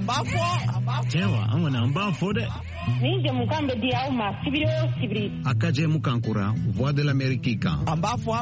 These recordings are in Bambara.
Cewa an wani an ba fo de. Ni jamukan be dia uma sibiri. Akaje mukankura Voix de l'Amérique kan. An ba fo.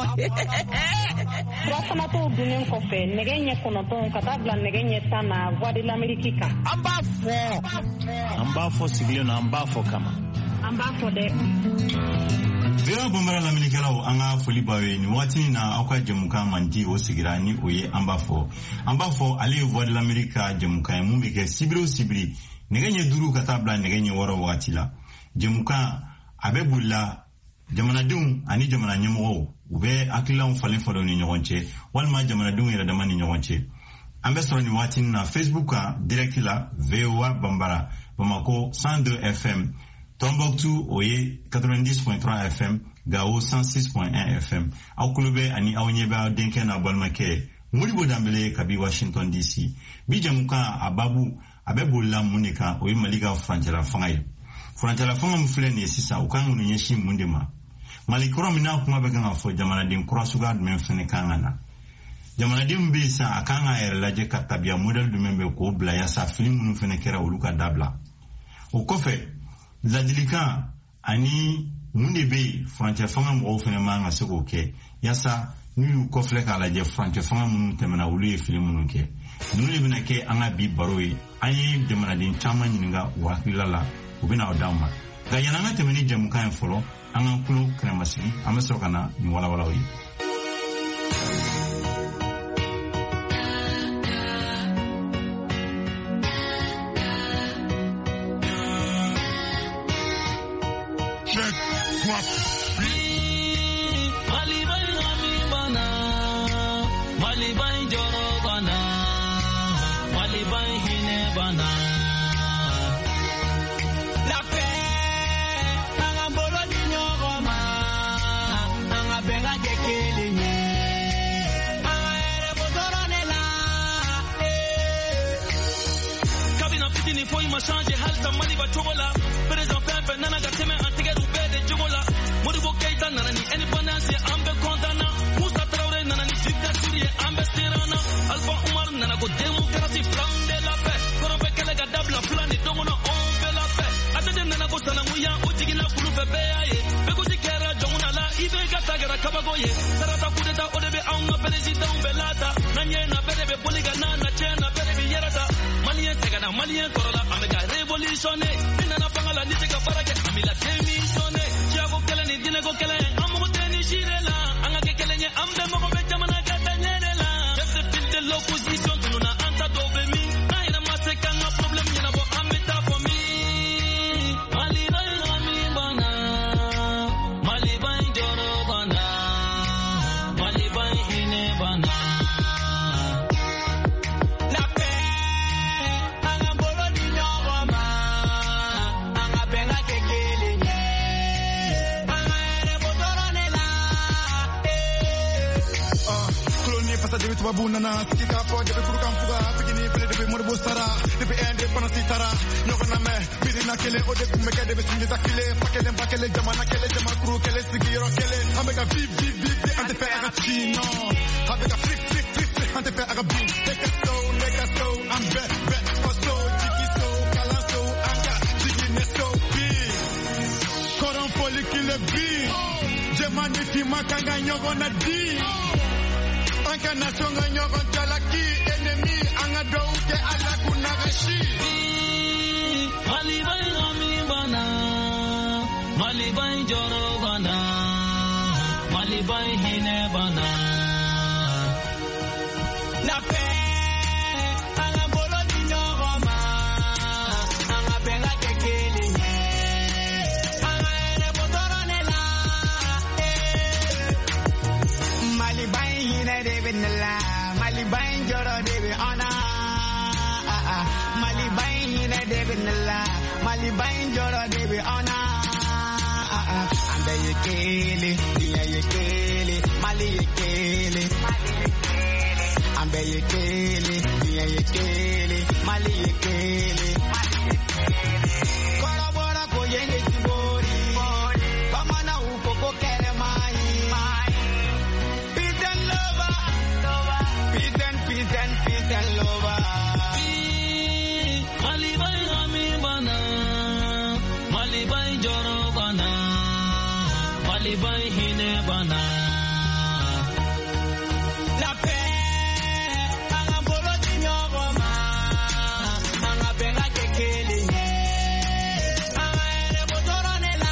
Wasana to dunen kofe negenye konoton katabla negenye sana Voix de l'Amérique kan. An ba fo sibiri na an ba fo kama. An ba fo de. Vera bombara l'Américain anga foli bawe ni wati na akwa jamuka manti o sigira ni oye ambafo ale Voix de l'Amérique jamuka mu beke sibiri negenye duru katabla negenye woro wati la jamuka abebulla jamanadenw ani jamana ɲɛmɔgɔw u bɛ hakililaw falen falen ni ɲɔgɔn cɛ walima jamanadenw yɛrɛ dama ni ɲɔgɔn cɛ an bɛ sɔrɔ ni waati na Facebook kan direct la VOA Bambara Bamako 102 FM Tombouctou oye 90.3 FM Gao 106.1 FM aw kulo bɛ ani aw ɲɛ bɛ denkɛ n'a balimakɛ Modibo Dambele kabi Washington DC bi jamuka ababu abe bolila mun de kan o ye Mali ka furancɛla fanga ye furancɛla fanga min filɛ nin ye sisan u kan k'u ɲɛsin mun de ma Mali kɔrɔ min n'a kuma bɛ kan ka fɔ jamanaden kura suguya jumɛn fɛnɛ kan ka na jamanaden bɛ sisan a kan ka yɛrɛ lajɛ ka tabiya modèle jumɛn bɛ k'o bila yaasa fili minnu fɛnɛ kɛra olu ka dabila o kɔfɛ ladilikan ani mun de bɛ yen furancɛ fanga mɔgɔw fɛnɛ man ka se k'o kɛ yaasa n'u y'u kɔfilɛ k'a lajɛ furancɛ fanga minnu tɛmɛna olu ye fili minnu kɛ ninnu de bɛna kɛ an ka bi baro ye an ye jamanaden caman ɲininka o hakilila la u bɛna o d'anw ma nka yanni an ka tɛmɛ ni jamukan ye fɔlɔ an ka kulo kɛnɛmasigi an bɛ sɔrɔ ka na nin walawalaw ye. Babunana, Sika for the Kurukamfuga, beginning with the Modibo Sara, the end of Panasitara, Noganame, Pirinakele, or the Kumeka, the Akile, Pakele, Bakele, Jamanakele, Jamakuru, Kele, Sigiro, Kele, I make a big, and the Pagachino, I make a flick, and the Pagabin, take a stone, I'm bet, for so, Jiki so, Kalaso, Anga, Jiki so big. Koron Poli Kile big, Jamaniki Makanga, Yogona D. Anka nasonga nyogo jalaki enemy anga douke ala kunagashi Malibai rami bana Malibai joro bana Malibai hine bana La paix anga bolo di nyogo ma anga benga kekeli anga ene botorone la Malibai hine Malibai joro debi ona Malibai hine debi nila Malibai joro debi ona Ambe yekele Diya yekele Mali yekele Ambe yekele Diya yekele Mali yekele Korabora koyenge kibori Kamana ukoko kere mai Peace and love Peace and lover. Taliban hine bana. La paix, anga bolo tinyogoma, anga benga kekeli. Anga ere botorone la.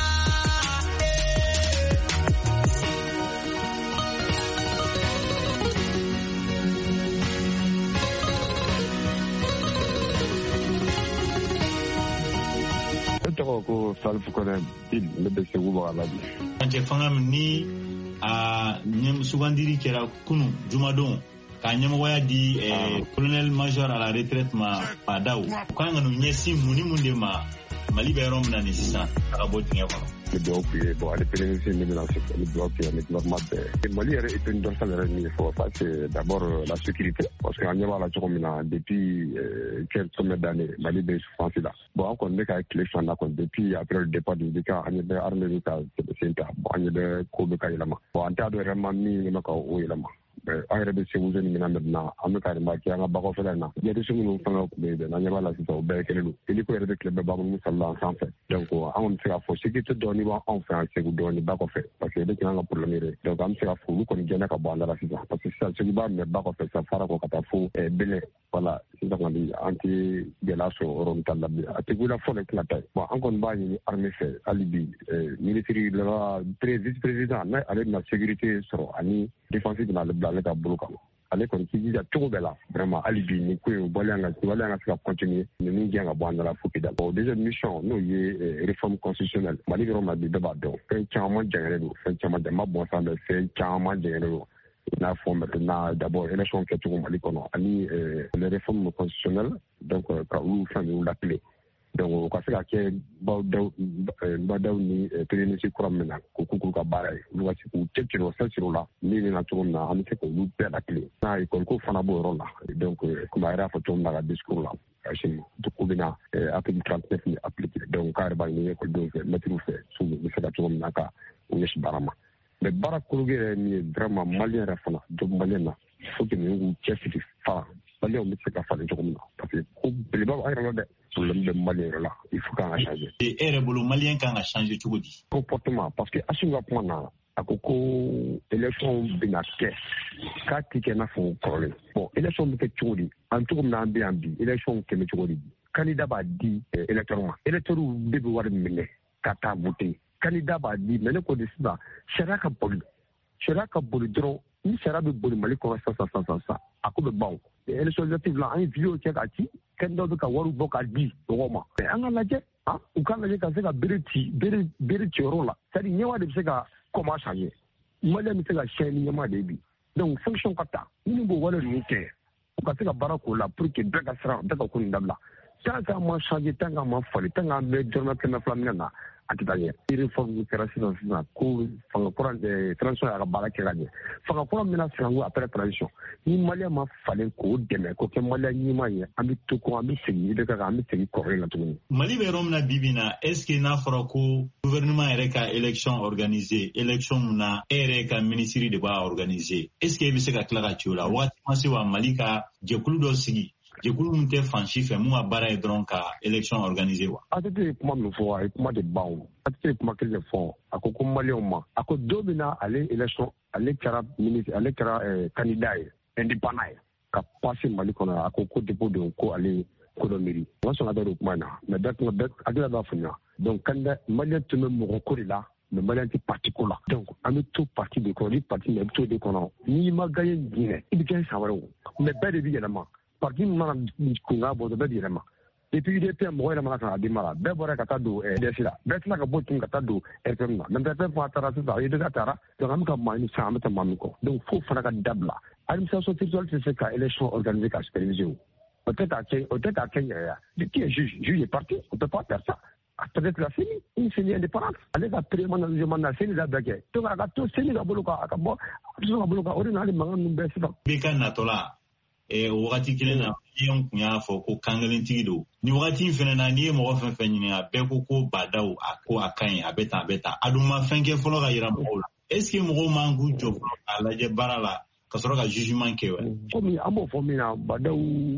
Ko salfu ko na bil ne be se wuba ala bi ante fangam ni a nyem sugandiri kera kunu jumadon ka nyemwaya di colonel major à la retraite ma padaw kanga no nyesi muni munde ma mali be rom na nisa ka boti ngako le bloc bon à l'épidémie de la le bloc avec normal de Mali est une dorsale il faut ça c'est d'abord la sécurité parce que on y va la chomina depuis quelques d'années Mali est souffrance là bon on connaît qu'avec les champs là depuis après le départ du cas on est armé de cas c'est ça bon on est de coup de kailama bon on t'a de vraiment mis na ko oyelama ayre be se wuzen mina medna amka ma ki anga bako felana yede sunu fanga ko be na nyaba la sito be kelelu ili ko yede club ba mu sallallahu en fait donc on sera fo sécurité doni wa en fait c'est doni bako fe parce que de kanga pour le mire donc am sera fo ko ni jena ka banda la sito parce que ça c'est ba me bako fe ça fara ko kata fo bele voilà c'est ça qu'on dit anti de la so rom talla bi atigula fo le klata bon encore ba ni armée fait alibi militaire la vice président na avec la sécurité sur ani défensive dans le blanc ka buluka ale kon ci dia tout bela vraiment alibi ni ko bolanga ska continuer ni ngi nga bo andala fuki da bon déjà mission no yé réforme constitutionnelle mali roma bi débat donc fait chama jangere do fait chama de mabon sa de fait chama jangere do na forme na d'abord élection que tout mali kono ani les réformes constitutionnelles donc ka ou fin de l'appeler donc ko fera ke badaw ni président ci kuramena ko ku ka baray lu wati ku tekiro sasiro la ni na tumna am te ko lu pe la clé na ko fana bo rola donc kuma era fa tumna la discours la achim to kubina après 39 ni appliqué donc car ba ni ko do metru fe su ni fa tumna ka uyesh barama mais barakuluge ni vraiment malien rafana do malien na faut que nous chefiti fa malien on se ka fa de jokomna parce que ko le ba ay de problème de malien là il faut qu'on change et rebolo malien quand a changé tout dit comportement parce que asunga point akoko élection binake ka tike na fo problème bon élection bi tout dit en tout na ambi élection ke me tout dit candidat ba di électorat bi war mine kata voter candidat ba di mais ko décida sharaka boli dro ni sharabe boli mali ko sa akobe bawo élection législative là en vidéo check ati kendo ka waru boka di roma mais an la je u kan la je ka se ka bere chorola c'est nyewa de se ka comment changer mali mi se ka chaîne nyama de bi donc fonction kata ni bo wala ni ke u ka se ka barako la pour que daga sra daga ko ndabla ça ma changer tanga ma fali tanga me jorna ke na flamina atitanye réforme création na ko fanga courant de transition à baraka gagne fanga courant mena sango après transition ni mali ma falen ko deme ko ke mali ni ma ye ami to ko ami sigi de ka ami sigi ko rena to mali be romna bibina est-ce que na fara ko gouvernement ereka élection organisée élection na ereka ministère de ba organisée est-ce que bi se ka klara tiola wati ma se wa malika je kulu do sigi je kulu munte fanchi fe mu abara e dron ka élection organisée wa atete kuma no fo ay kuma de bawo atete kuma ke fo akoko malioma ako domina ale élection ale kara ministre ale kara candidat indépendant ka passer mali kono akoko dépôt de ko ale ko do mairie wa so ngada kuma na mais dat adila da funya donc kanda malien tume mo ko la mais malien ti particulier donc ami tout parti de ko li parti mais tout de kono ni ma gagne dine ibi ken sawaro mais bade bi yelama parti mana kunga bodo be direma et puis il était moi la mana ka dimala be bora ka tado desila be tla ka botin ka tado eterna même be fa tara sa ide ka tara to am ka mani sa am ta mamiko donc faut fara ka dabla administration territoriale c'est ka élection organisée ka supervision peut-être à Kenya de qui est juge est parti on peut pas faire ça peut-être la CENI une CENI indépendante avec la prémanagement na CENI la bague to ka to CENI ka boloka ka bo to ka boloka ordinary mangan be sifa be kan na tola wakati kile na yon kunya fo ko kangalin tigido ni wakati fene na ni mo fen fen ni abe ko badaw ako akan abeta aduma fenke folo ga yira mo est-ce que mo mangu jo ala je barala ka soro ga jugement ke wa komi amo fo mina badaw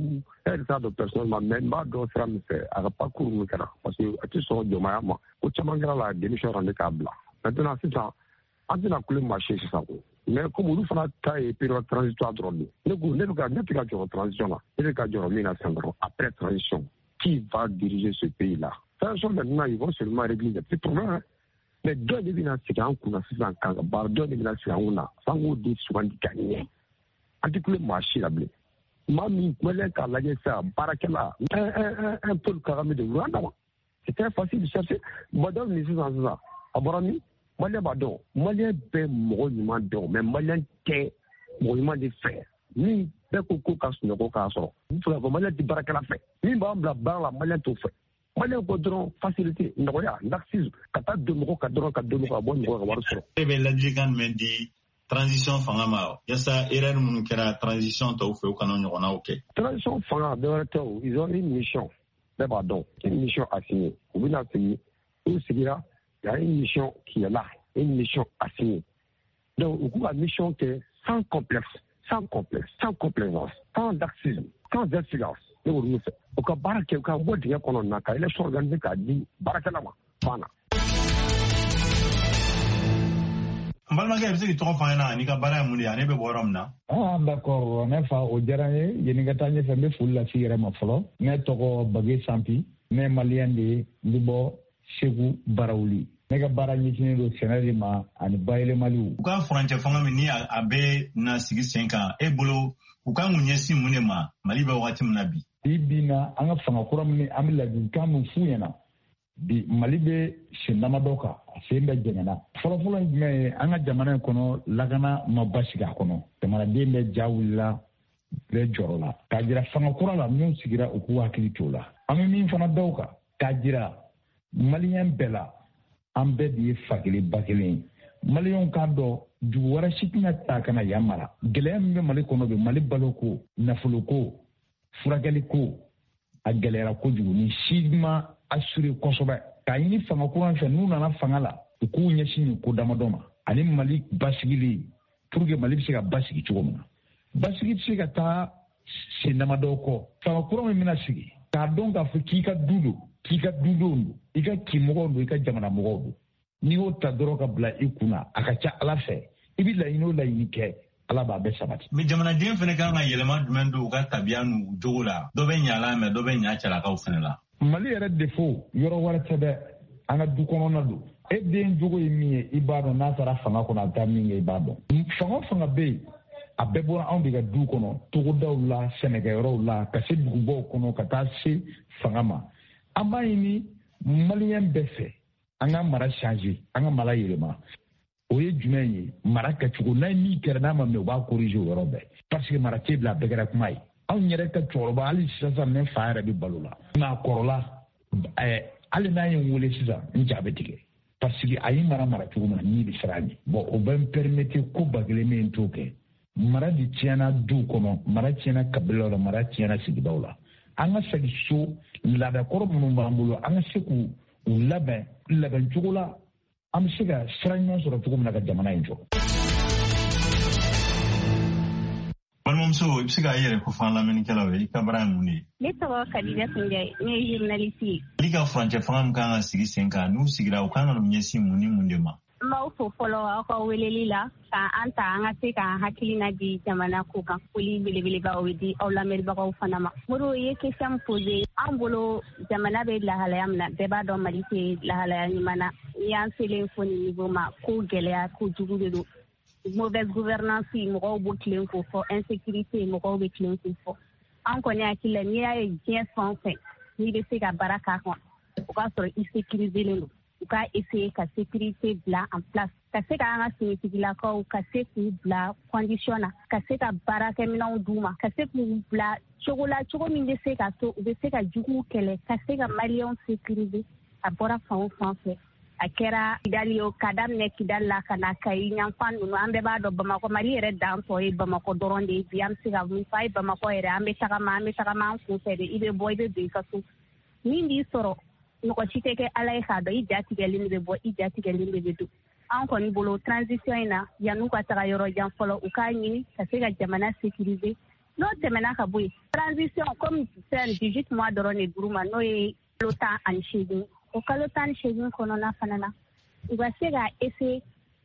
ça de personnellement même ba do sram fait à parcours mu kana parce que ati so jo ma o chamangara la démission rende kabla maintenant c'est ça an tɛna kule marché sisan ko mais comme olu fana ta ye période transitoire dɔrɔn de ne tɛ ka jɔrɔ transition na ne bɛ ka jɔrɔ min na sisan dɔrɔn après transition qui va diriger ce pays là transition maintenant ils vont seulement régler les petits problèmes mais dɔ de bɛna sigi an kunna sisan kan ka baara dɔ de bɛna sigi an kunna f'an k'o de sugandi ka ɲɛ an tɛ kule marché la bilen maa min maliyɛn k'a lajɛ sisan baarakɛla un peu karami de wula dama c'est très facile de chercher madame ni sisan a bɔra min maliyɛn b'a dɔn maliyɛn bɛ mɔgɔ ɲuman dɔn mais maliyɛn tɛ mɔgɔ ɲuman de fɛ min bɛɛ ko ka sunɔgɔ k'a sɔrɔ n fɛ fɔ maliyɛn tɛ baarakɛla fɛ min b'an bila baara la maliyɛn t'o fɛ maliyɛn ko dɔrɔn facilité nɔgɔya laxisme ka taa don mɔgɔ ka dɔrɔn ka don mɔgɔ ka bɔ mɔgɔ ka wari sɔrɔ. e bɛ ladilikan jumɛn di transition fanga ma yasa erreur minnu kɛra transition tɔw fɛ u kana ɲɔgɔnnaw kɛ. transition fanga dɔwɛrɛ tɛ o ils ont une mission bɛɛ b'a dɔn une mission assignée u bɛna sigi u sigira il y a une mission qui est là une mission assignée donc u k'u ka mission kɛ sans complexe sans complaisance sans laxisme sans insolence ne b'olu min fɛ u ka baara kɛ u ka bɔ dingɛ kɔnɔ na ka élection organiser k'a di baarakɛla ma banna. n balimakɛ bɛ se k'i tɔgɔ fɔ an ɲɛna n'i ka baara ye mun de ye ani bɛ bɔ yɔrɔ min na. d'accord ne fa o diyara n ye yen ka taa ɲɛfɛ n bɛ foli lase yɛrɛ ma fɔlɔ ne tɔgɔ Bage Sampi ne ye maliyɛn de ye n bɛ bɔ Segu Barawuli ne ka baara ɲɛsinnen don sɛnɛ de ma ani bayɛlɛmaliw. u ka furancɛ fanga min ni a bɛ na sigi sen kan e bolo u kan k'u ɲɛsin mun de ma Mali bɛ wagati min na bi. bi na an ka fanga kura min an bɛ ladilikan min f'u ɲɛna bi Mali bɛ sen damadɔ kan a sen bɛ jɛngɛnna fɔlɔfɔlɔ ye jumɛn ye an ka jamana in kɔnɔ lakana ma basigi a kɔnɔ jamanaden bɛ ja wulila bɛɛ jɔrɔ la k'a jira fanga kura la minnu sigira u k'u hakili t'o la an bɛ min fana da o kan k'a jira maliyɛn bɛɛ la an bɛɛ de ye fa kelen ba kelen ye maliyɛnw k'a dɔn dugu wɛrɛ si tɛna ta ka na yan mara gɛlɛya min bɛ Mali kɔnɔ bi Mali baloko nafolo ko furakɛli ko a gɛlɛyara kojugu ni si ma assuré kosɛbɛ k'a ɲini fanga kura fɛ n'u nana fanga la u k'u ɲɛsin nin ko damadɔ ma ani Mali basigili pour que Mali bɛ se ka basigi cogo min na basigi tɛ se ka taa sen damadɔ kɔ fanga kura min bɛna sigi k'a dɔn k'a fɔ k'i ka du don k'i ka dudenw don i ka kinmɔgɔw don i ka jamana mɔgɔw don n'i y'o ta dɔrɔn ka bila i kunna a ka ca Ala fɛ i bɛ laɲini o laɲini kɛ Ala b'a bɛɛ sabati. mais jamanaden fana kan ka yɛlɛma jumɛn don u ka tabiya n'u jogo la dɔ bɛ ɲɛ a la mais dɔ bɛ ɲɛ cɛlakaw fana la. Mali yɛrɛ défaut yɔrɔ wɛrɛ tɛ dɛ an ka du kɔnɔna don e den jogo ye min ye i b'a dɔn n'a taara fanga kɔnɔ a bɛ taa min kɛ i b'a dɔn fanga o fanga bɛ yen a bɛɛ bɔra anw de ka du kɔnɔ togodaw la sɛnɛkɛyɔrɔw la ka se dugubaw kɔnɔ ka taa se fanga ma an b'a ɲini maliyɛn bɛɛ fɛ an ka mara changer an ka mara yɛlɛma o ye jumɛn ye mara kɛcogo n'a ye min kɛra n'a ma mɛn u b'a corriger o yɔrɔ bɛɛ parce que mara tɛ bila a bɛɛ kɛra kuma ye anw yɛrɛ ka cɛkɔrɔba hali sisan ne fa yɛrɛ bɛ balo la nka a kɔrɔla hali n'a ye n wele sisan n ja bɛ tigɛ parce que a ye mara cogo min na n'i bɛ siran a ɲɛ bon o bɛ n permettre ko ba kelen min t'o kɛ mara de tiɲɛna duw kɔnɔ mara tiɲɛna kabilaw la mara tiɲɛna sigidaw la an ka segin so laadakɔrɔ minnu b'an bolo an ka se k'u labɛn cogo la an bɛ se ka sira ɲuman sɔrɔ cogo min na ka jamana in jɔ. balimamuso i bɛ se k'a yɛrɛ ko fɔ an lamɛnnikɛlaw ye i ka baara ye mun de ye. ne tɔgɔ Kadija Sunjɛ ne ye journaliste ye. Mali ka furancɛ fanga min kan ka sigi sen kan n'u sigira u kan ka ɲɛsin mun ni mun de ma. n b'aw fo fɔlɔ aw ka weleli la k'an ta an ka se k'an hakilina di jamana ko kan foli belebeleba o di aw lamɛnbagaw fana ma. Modibo ye question min posé an bolo jamana bɛ lahalaya min na bɛɛ b'a dɔn Mali tɛ lahalaya ɲuman na n'i y'an selen fo nin niveau ma ko gɛlɛya kojugu de don mauvaise gouvernance mɔgɔw b'o tilen k'o fɔ insécurité mɔgɔw bɛ tilen k'o fɔ an kɔni hakili la n'i y'a ye diɲɛ fɛn o fɛn n'i bɛ se ka baara k'a kan o k'a sɔrɔ i sécuriselen don u k'a essayer ka sécurité bila en place ka se ka an ka sinitigilakaw ka se k'u bila condition na ka se ka baarakɛminɛnw d'u ma ka se k'u bila cogo la cogo min bɛ se ka to u bɛ se ka juguw kɛlɛ ka se ka maliyɛnw sécuriser a bɔra fan o fan fɛ a kɛra Kidali ye ka daminɛ Kidali la ka na Kayi yanfan ninnu an bɛɛ b'a dɔn Bamakɔ Mali yɛrɛ dan tɔ ye Bamakɔ dɔrɔn de ye bi an bɛ se ka mun fɔ a ye Bamakɔ yɛrɛ an bɛ tagama an kun fɛ de i bɛ bɔ i bɛ don i ka so min b'i sɔrɔ mɔgɔ si tɛ kɛ Ala ye k'a dɔn i ja tigɛlen de bɛ bɔ i ja tigɛlen de bɛ don an kɔni bolo transition in na yan'u ka taga yɔrɔ jan fɔlɔ u k'a ɲini ka se ka jamana sécuriser n'o tɛmɛna ka bɔ yen transition comme 18 mois dɔrɔn de d'u ma n'o ye kalo 18 o kalo 18 kɔnɔna fana na u ka se ka essayer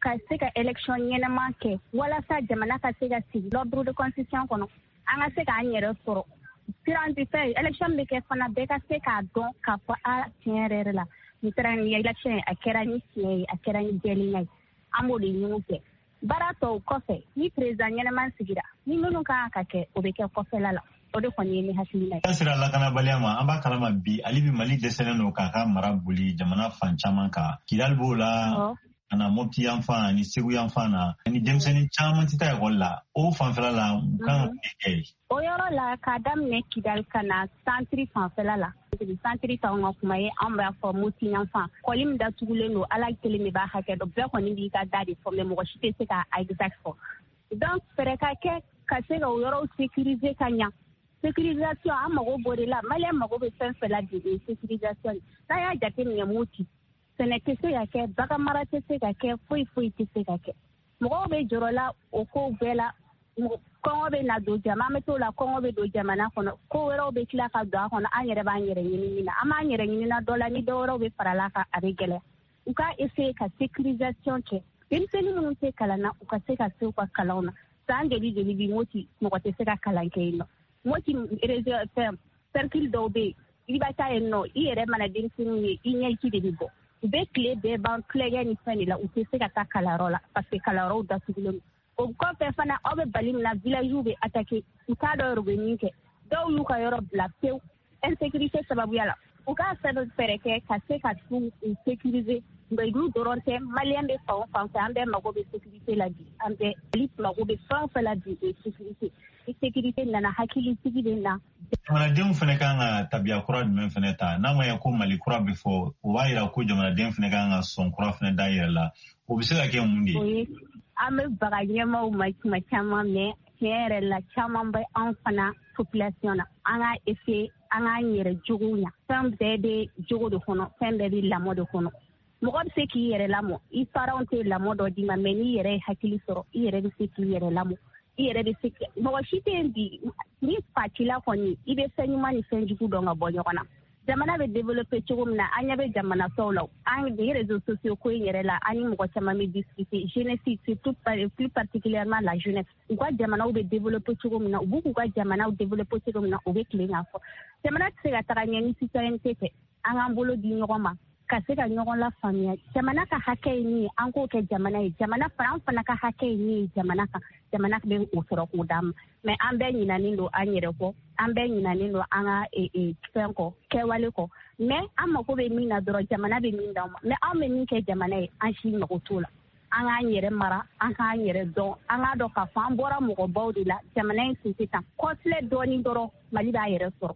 ka se ka election ɲɛnama kɛ walasa jamana ka se ka sigi l'ordre de constitution kɔnɔ an ka se k'an yɛrɛ sɔrɔ siran tɛ fɛ election bɛ kɛ fana bɛɛ ka se k'a dɔn k'a fɔ tiɲɛ yɛrɛ la nin taara ni election ye a kɛra ni tiɲɛ ye a kɛra ni jɛlenya ye an b'o de ɲini kɛ baara tɔw kɔfɛ ni président ɲɛnama sigira ni minnu kan ka kɛ o bɛ kɛ kɔfɛla la o de kɔni ye ne hakilina ye. Sira lakanabaliya ma an b'a kalama bi ale bi Mali dɛsɛlen don k'a ka mara boli jamana fan caman kan Kidali b'o la ana Mopti yan fan ani Segu yan fan na ni denmisɛnnin caman tɛ taa ekɔli la o fanfɛla la kan ka kɛ o yɔrɔ la k'a daminɛ Kidali ka na santiri fanfɛla la santiri t'anw ka kuma ye an b'a fɔ Mopti yan fan kɔli min datugulen don ala kelen de b'a hakɛ dɔn bɛɛ kɔni b'i ka da de fɔ mɛ mɔgɔ si tɛ se k'a exact fɔ donc fɛrɛ ka kɛ ka se ka o yɔrɔw sécuriser ka ɲa sécurisation an mago b'o de la maliyɛn mago bɛ fɛn fɛn la de sécurisation n'a y'a jateminɛ Mopti sɛnɛ tɛ se ka kɛ bagan mara tɛ se ka kɛ foyi tɛ se ka kɛ mɔgɔw bɛ jɔrɔ la o kow bɛɛ la kɔngɔ bɛ na don jama an bɛ t'o la kɔngɔ bɛ don jamana kɔnɔ ko wɛrɛw bɛ tila ka don a kɔnɔ an yɛrɛ b'an yɛrɛ ɲini min na an b'an yɛrɛ ɲini na dɔ la ni dɔ wɛrɛw bɛ farala kan a bɛ gɛlɛya u ka essayer ka sécurisation kɛ denmisɛnnin minnu tɛ kalan na u ka se ka se u ka kalanw na san joli bi Mopti mɔgɔ tɛ se ka kalan kɛ yen nɔ Mopti réseau cercle dɔw bɛ yen i b'a taa yen nɔ i yɛrɛ mana denmisɛnninw ye i ɲɛ ci de bɛ bɔ u bɛ tile bɛɛ ban tulonkɛ ni fɛn de la u tɛ se ka taa kalanyɔrɔ la parce que kalanyɔrɔw datugulen don o kɔfɛ fana aw bɛ bali min na villagew bɛ attaquer u t'a dɔn yɔrɔ bɛ min kɛ dɔw y'u ka yɔrɔ bila pewu insécurité sababuya la u k'a fɛɛrɛ kɛ ka se ka t'u sécuriser nka olu dɔrɔn tɛ maliyɛn bɛ fan o fan fɛ an bɛɛ mago bɛ sécurité la bi an bɛɛ Mali mago bɛ fɛn o fɛn la bi o ye sécurité ni sécurité nana hakilisigi bɛ na. Jamanadenw fana kan ka tabiya kura jumɛn fana ta n'a ma ye ko Mali kura bɛ fɔ o b'a jira ko jamanaden fana kan ka sɔn kura fana da yɛrɛ la o bɛ se ka kɛ mun de ye. An bɛ baga ɲɛmaaw ma tuma caman mɛ tiɲɛ yɛrɛ la caman bɛ anw fana population na an ka essayer an k'an yɛrɛ jogo ɲa fɛn bɛɛ bɛ jogo de kɔnɔ fɛn bɛɛ bɛ lamɔ de kɔnɔ mɔgɔ bɛ se k'i yɛrɛ lamɔ i parents tɛ lamɔ dɔ d'i ma mɛ n'i yɛrɛ ye hakili sɔrɔ i yɛrɛ bɛ se k'i yɛrɛ lamɔ i yɛrɛ bɛ se mɔgɔ si tɛ yen bi ni fa t'i la kɔni i bɛ fɛn ɲuman ni fɛn jugu dɔn ka bɔ ɲɔgɔn na jamana bɛ développer cogo min na an ɲɛ bɛ jamana tɔw la an bɛ réseaux sociaux ko in yɛrɛ la an ni mɔgɔ caman bɛ discuter jeunesse surtout plus particulièrement la jeunesse u ka jamanaw bɛ développer cogo min na u b'u k'u ka jamanaw développer cogo min na u bɛ tilen k'a fɔ jamana tɛ se ka taga ɲɛ ni citoyenneté tɛ an k'an bolo di ɲɔgɔn ma ka se ka ɲɔgɔn la faamuya jamana ka hakɛ ye min ye an k'o kɛ jamana ye jamana fana an fana ka hakɛ ye min ye jamana kan jamana bɛ o sɔrɔ k'o d'a ma mɛ an bɛɛ ɲinanen don an yɛrɛ kɔ an bɛɛ ɲinanen don an ka fɛn kɔ kɛwale kɔ mɛ an mago bɛ min na dɔrɔn jamana bɛ min d'an ma mɛ an bɛ min kɛ jamana ye an si mago t'o la an k'an yɛrɛ mara an k'an yɛrɛ dɔn an k'a dɔn k'a fɔ an bɔra mɔgɔbaw de la jamana in sin sisan kɔfilɛ dɔɔnin dɔrɔn Mali b'a yɛrɛ sɔrɔ.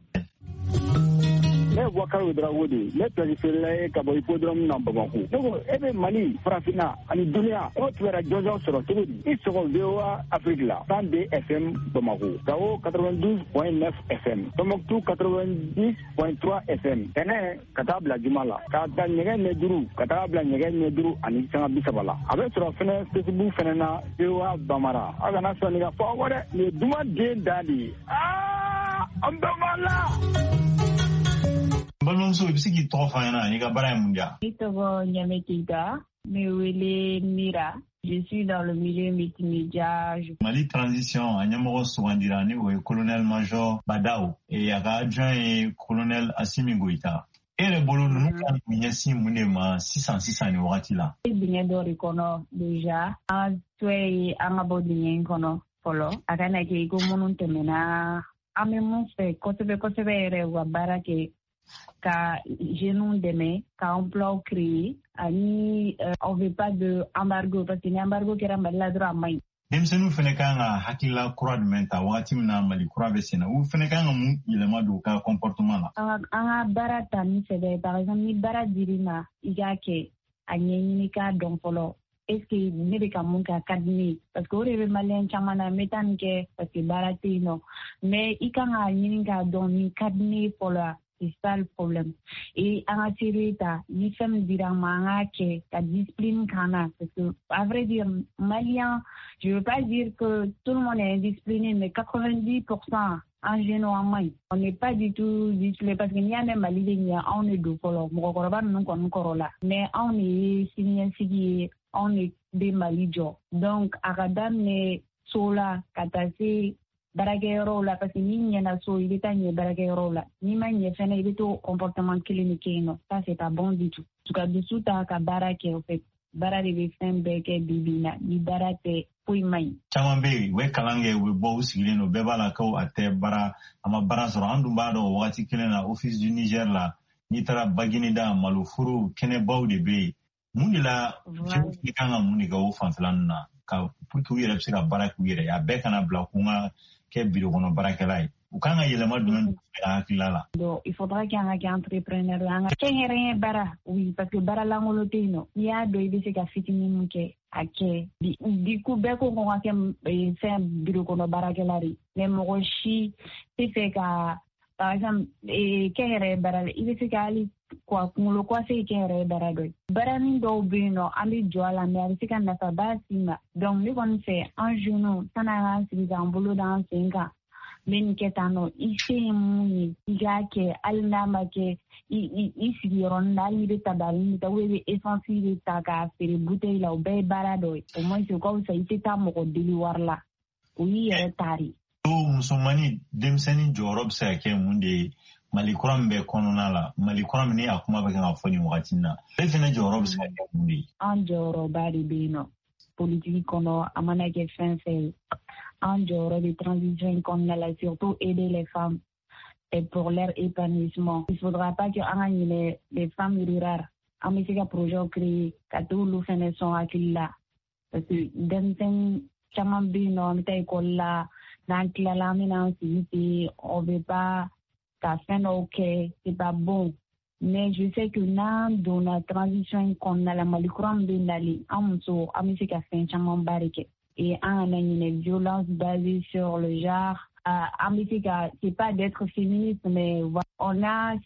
Ne ye Boubacar Ouedraogo de ye ne planifiera ye ka bɔ hippodrome na Bamako ne ko e bɛ Mali farafinna ani duniya o tugura jɔnjɔn sɔrɔ cogo di i sɔgɔ VOA Afrique la 102 FM Bamako Gao 92.9 FM Tombouctou 90.3 FM Tɛnɛ ka taa bila Juma la ka taa ɲɛgɛn ɲɛ duuru ka taa bila ɲɛgɛn ɲɛ duuru ani sanga 30 la a bɛ sɔrɔ fɛnɛ Facebook fɛnɛ na VOA Bamara a kana sɔnni ka fɔ aw dɛ nin ye dumaden da de ye an bɛɛ b'a la. Balimamuso i bɛ se k'i tɔgɔ fɔ an ɲɛna n'i ka baara ye mun de ye? Ne tɔgɔ Ɲame Keita, n bɛ wele Mira. Je suis dans le milieu multimédia. Mali transition a ɲɛmɔgɔ sugandira ni o ye colonel major Badaw a ka adjoint ye colonel Assimi Goïta. E yɛrɛ bolo ninnu kan k'u ɲɛsin mun de ma sisan ni wagati la? Dingɛ dɔ de kɔnɔ déjà an tɔ ye an ka bɔ dingɛ in kɔnɔ fɔlɔ a kana kɛ i ko minnu tɛmɛna an bɛ mun fɛ kosɛbɛ kosɛbɛ yɛrɛ u ka baara kɛ ka jeunes dɛmɛ ka emploi créer ani on veut pas de embargo parce que ni embargo kɛra Mali la dɔrɔn a man ɲi. Denmisɛnninw fana kan ka hakilila kura jumɛn ta wagati min na Mali kura bɛ sen na u fana kan ka mun yɛlɛma don u ka comportement la. An ka baara ta ni sɛbɛ par exemple ni baara dir'i ma i k'a kɛ a ɲɛɲini k'a dɔn fɔlɔ est-ce que ne bɛ ka mun kɛ a ka di ne ye parce que o de bɛ maliyɛn caman na n bɛ taa nin kɛ parce que baara tɛ yen nɔ mais i kan k'a ɲini k'a dɔn nin ka di ne ye fɔlɔ. C'est ça le problème. Et en attiré ta, ni femme dirama que ta discipline kana, parce que à vrai dire, malien, je veux pas dire que tout le monde est indiscipliné, mais 90% en général en main. On n'est pas du tout discipliné parce qu'il y a même Mali, on est deux colons, Mokoroba, nous, Korola. Mais on est signé, on est bɛ Mali jɔ donc a ka daminɛ so la ka taa se baarakɛyɔrɔw la parce que n'i ɲɛna so i bɛ taa ɲɛ baarakɛyɔrɔw la n'i ma ɲɛ fɛnɛ i bɛ to comportement kelen de kɛ yen nɔ ça c'est pas bon du tout ka dusu ta ka baara kɛ o fait baara de bɛ fɛn bɛɛ kɛ bi na ni baara tɛ foyi ma ɲi. Caman bɛ yen u bɛ kalan kɛ u bɛ bɔ u sigilen don bɛɛ b'a la ko a tɛ baara a ma baara sɔrɔ an dun b'a dɔn o wagati kelen na office du Niger la n'i taara Bagineda maloforo kɛnɛbaw de bɛ yen mun de la cɛw kan ka mun de kɛ o fanfɛla ninnu na ka pour que u yɛrɛ bɛ se ka baara k'u yɛrɛ ye a bɛɛ kana bila kun ka kɛ biro kɔnɔ baarakɛla ye u kan ka yɛlɛma domaine ka hakilila la. Donc il faudra qu'il y ait un entrepreneur an ka kɛnyɛrɛnyɛ baara oui parce que baara lankolon tɛ yen nɔ n'i y'a dɔn i bɛ se ka fitinin min kɛ a kɛ bi ko bɛɛ ko k'o ka kɛ fɛn biro kɔnɔ baarakɛla de mais mɔgɔ si tɛ fɛ ka par exemple kɛnyɛrɛyɛ baara la i bɛ se ka hali kunkolo kɔse kɛnyɛrɛyɛ baara dɔ ye baaranin dɔw bɛ yen nɔ an bɛ jɔ a la mais a bɛ se ka nafaba s'i ma donc ne kɔni fɛ an jeunes san'an k'an sigi k'an bolo d'an sen kan n bɛ nin kɛ tan nɔ i se ye mun ye i k'a kɛ hali n'a ma kɛ i sigiyɔrɔnin na hali n'i bɛ tabarini ta ou i bɛ essence de ta k'a feere bouteille la o bɛɛ ye baara dɔ ye au moins o ka fisa i tɛ taa mɔgɔ deli wari la o y'i yɛrɛ ta de. Musomani denmisɛnnin jɔyɔrɔ bɛ se ka kɛ mun de ye Mali kura min bɛ kɔnɔna la Mali kura min ni a kuma bɛ kan ka fɔ nin wagati in na ale fana jɔyɔrɔ bɛ se ka kɛ mun de ye. An jɔyɔrɔba de bɛ yen nɔ politiki kɔnɔ a mana kɛ fɛn fɛn ye an jɔyɔrɔ de transition in kɔnɔna la surtout aider les femmes et pour leur épanouissement. Il faudra pas que an ka ɲinɛ les femmes rurales an bɛ se ka projet créer ka t'olu fɛnɛ sɔn hakili la parce que denmisɛnnin caman bɛ yen nɔ an bɛ taa école la n'an tilala an bɛ n'an sigi ten on veut pas ka fɛn dɔw kɛ c'est pas bon mais je sais que n'an donna transition in kɔnɔna la Mali kura min bɛ nalen an muso an bɛ se ka fɛn camanba de kɛ et an kana ɲinɛ violence basée sur le genre an bɛ se ka c'est pas d'être féministe mais on a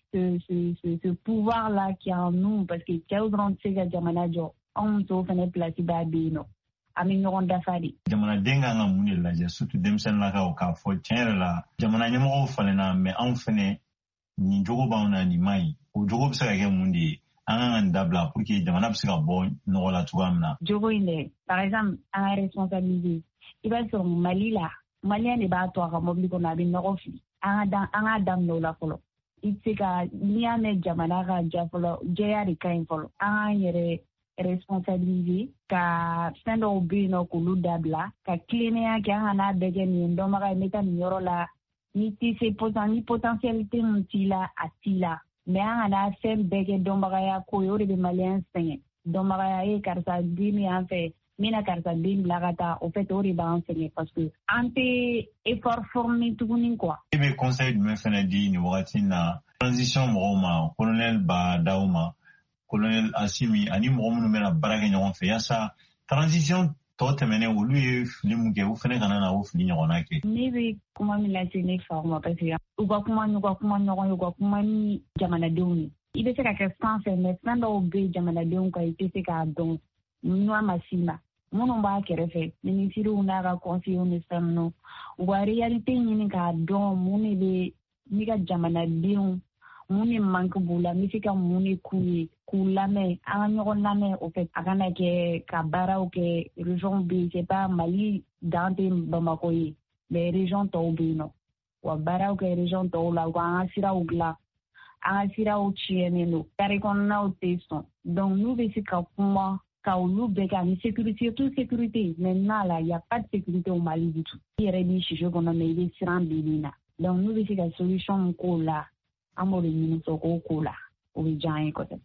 ce pouvoir là qui est en nous parce que cɛw dɔrɔn tɛ se ka jamana jɔ an musow fɛnɛ place b'a bɛ yen nɔ. An bɛ ɲɔgɔn dafa de. Jamanaden kan ka mun de lajɛ surtout denmisɛnninlakaw k'a fɔ tiɲɛ yɛrɛ la jamana ɲɛmɔgɔw falenna mais anw fɛnɛ nin jogo b'anw na nin man ɲi o jogo bɛ se ka kɛ mun de ye an kan ka nin dabila pour que jamana bɛ se ka bɔ nɔgɔ la cogoya min na. Jogo in dɛ par exemple an ka responsabiliser i b'a sɔrɔ Mali la Maliyɛn de b'a to a ka mobili kɔnɔ a bɛ nɔgɔ fili an k'a daminɛ o la fɔlɔ i tɛ se ka n'i y'a mɛn jamana ka ja fɔlɔ jɛya de ka ɲi fɔlɔ an k'an yɛrɛ responsabiliser ka fɛn dɔw bɛ yen nɔ k'olu dabila ka tilennenya kɛ an kana bɛɛ kɛ nin dɔnbaga ye n bɛ taa nin yɔrɔ la ni tɛ se ni potentialité min t'i la a t'i la mais an kana fɛn bɛɛ kɛ dɔnbagaya ko ye o de bɛ Maliyɛn sɛgɛn dɔnbagaya ye karisa den bɛ yan fɛ n bɛna karisa den bila ka taa au fait o de b'an sɛgɛn parce que an tɛ effort fourni tuguni quoi. E bɛ conseil jumɛn fana di nin wagati in na transition mɔgɔw ma colonel Badaw ma colonel Asimi ani mɔgɔ minnu bɛna baara kɛ ɲɔgɔn fɛ yaasa transition tɔ tɛmɛnen olu ye fili mun kɛ u fana kana na o fili ɲɔgɔnna kɛ. Ne bɛ kuma min lase ne faw ma parce que u ka kuma ɲɔgɔn ye u ka kuma ni jamanadenw ye i bɛ se ka kɛ sanfɛ mais fɛn dɔw bɛ jamanadenw kan i tɛ se k'a dɔn n'o ma s'i ma minnu b'a kɛrɛfɛ minisiriw n'a ka conseillers ni fɛn ninnu u ka réalité ɲini k'a dɔn mun de bɛ ne ka jamanadenw mun de manque b'u la n bɛ se ka mun de k'u ye k'u lamɛn an ka ɲɔgɔn lamɛn o fait a kana kɛ ka baaraw kɛ région bɛ yen c'est pas Mali dan tɛ Bamako ye mais région tɔw bɛ yen nɔ wa baaraw kɛ région tɔw la u ka an ka siraw dilan an ka siraw tiɲɛnen don carré kɔnɔnaw tɛ sɔn donc n'u bɛ se ka kuma ka olu bɛɛ kɛ ani sécurité surtout sécurité maintenant là y a pas de sécurité au Mali du tout i yɛrɛ b'i sisi kɔnɔ mais i bɛ siran bi min na donc n'u bɛ se ka solution min k'o la an b'o de ɲini fɛ k'o k'o la o bɛ diya an ye kosɛbɛ.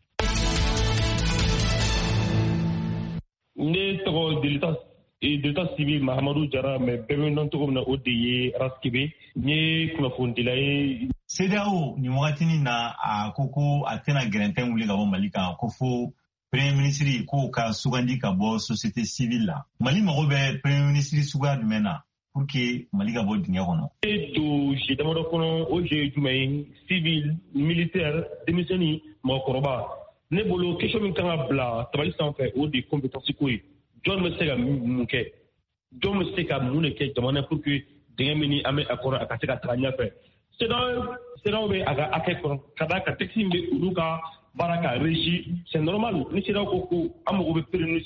Ne tɔgɔ Delita Sibi Mahamadou Jara mais bɛɛ bɛ dɔn cogo min na o de ye Raskibe n ye kunnafonidila ye. CEDEAO nin wagatinin na a ko ko a tɛna gɛrɛntɛn wuli ka bɔ Mali kan ko fo premier ministre k'o ka sugandi ka bɔ société civile la Mali mago bɛ premier ministre suguya jumɛn na pour que Mali ka bɔ dingɛ kɔnɔ. E don si damadɔ kɔnɔ o je ye jumɛn ye civil militaire denmisɛnnin mɔgɔkɔrɔba ne bolo question min kan ka bila tabali sanfɛ o de ye compétence ko ye jɔn bɛ se ka mun kɛ jɔn bɛ se ka mun de kɛ jamana pour que dingɛ min ni an bɛ a kɔrɔ a ka se ka taga ɲɛfɛ CEDEAO bɛ a ka hakɛ kɔrɔ ka da ka texte bɛ olu ka baara ka régi c'est normal ni CEDEAO ko ko an mago bɛ premier ministre la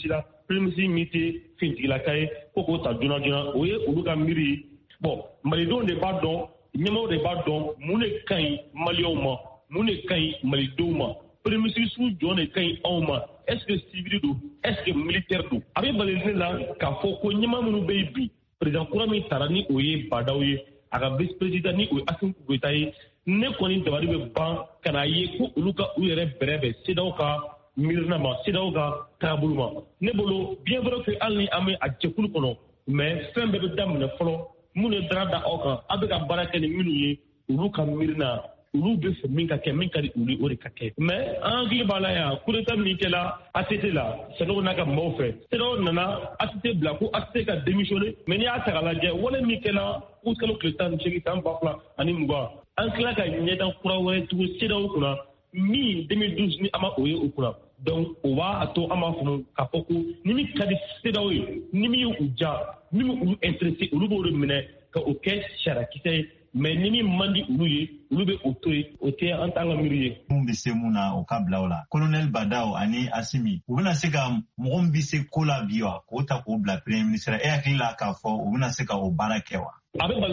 premier ministre fintigilaka ye ko k'o ta joona joona o ye olu ka miiri ye bon malidenw de b'a dɔn ɲɛmaaw de b'a dɔn mun de ka ɲi maliyɛnw ma mun de ka ɲi malidenw ma premier ministre sugu jɔn de ka ɲi anw ma est ce que civil don est ce que militaire don a bɛ bali ne la k'a fɔ ko ɲɛmaa minnu bɛ yen bi président kura min taara ni o ye Badaw ye a ka vice président ni o ye Assimi Goïta ye ne kɔni dabali bɛ ban ka n'a ye ko olu ka u yɛrɛ bɛrɛbɛn CEDEAO ka miirina ma CEDEAO ka taabolo ma ne bolo bien vrai que hali ni an bɛ a jɛkulu kɔnɔ mais fɛn bɛɛ bɛ daminɛ fɔlɔ minnu ye dara da aw kan aw bɛ ka baara kɛ ni minnu ye olu ka miirina olu bɛ fɛ min ka kɛ min ka di olu o de ka kɛ mais an hakili b'a la yan coup d'état min kɛla ATT la CEDEAO n'a ka maaw fɛ CEDEAO nana ATT bila ko ATT ka démissionner mais n'i y'a ta k'a lajɛ wale min kɛla août kalo tile 18 san 2020 an tila ka ɲɛdan kura wɛrɛ tugu CEDEAO kunna min 2012 ni an ma o ye o kunna donc o b'a to an b'a faamu k'a fɔ ko ni min ka di CEDEAO ye ni min y'u ja ni min olu intéressé olu b'o de minɛ ka o kɛ sariyakisɛ ye mais ni min man di olu ye olu bɛ o to yen o tɛ an t'an ka miiri ye. mun bɛ se mun na o ka bila o la colonel Badaw ani Assimi u bɛna se ka mɔgɔ min bɛ se ko la bi wa k'o ta k'o bila premier ministre e hakili la k'a fɔ u bɛna se ka o baara kɛ wa. a bɛ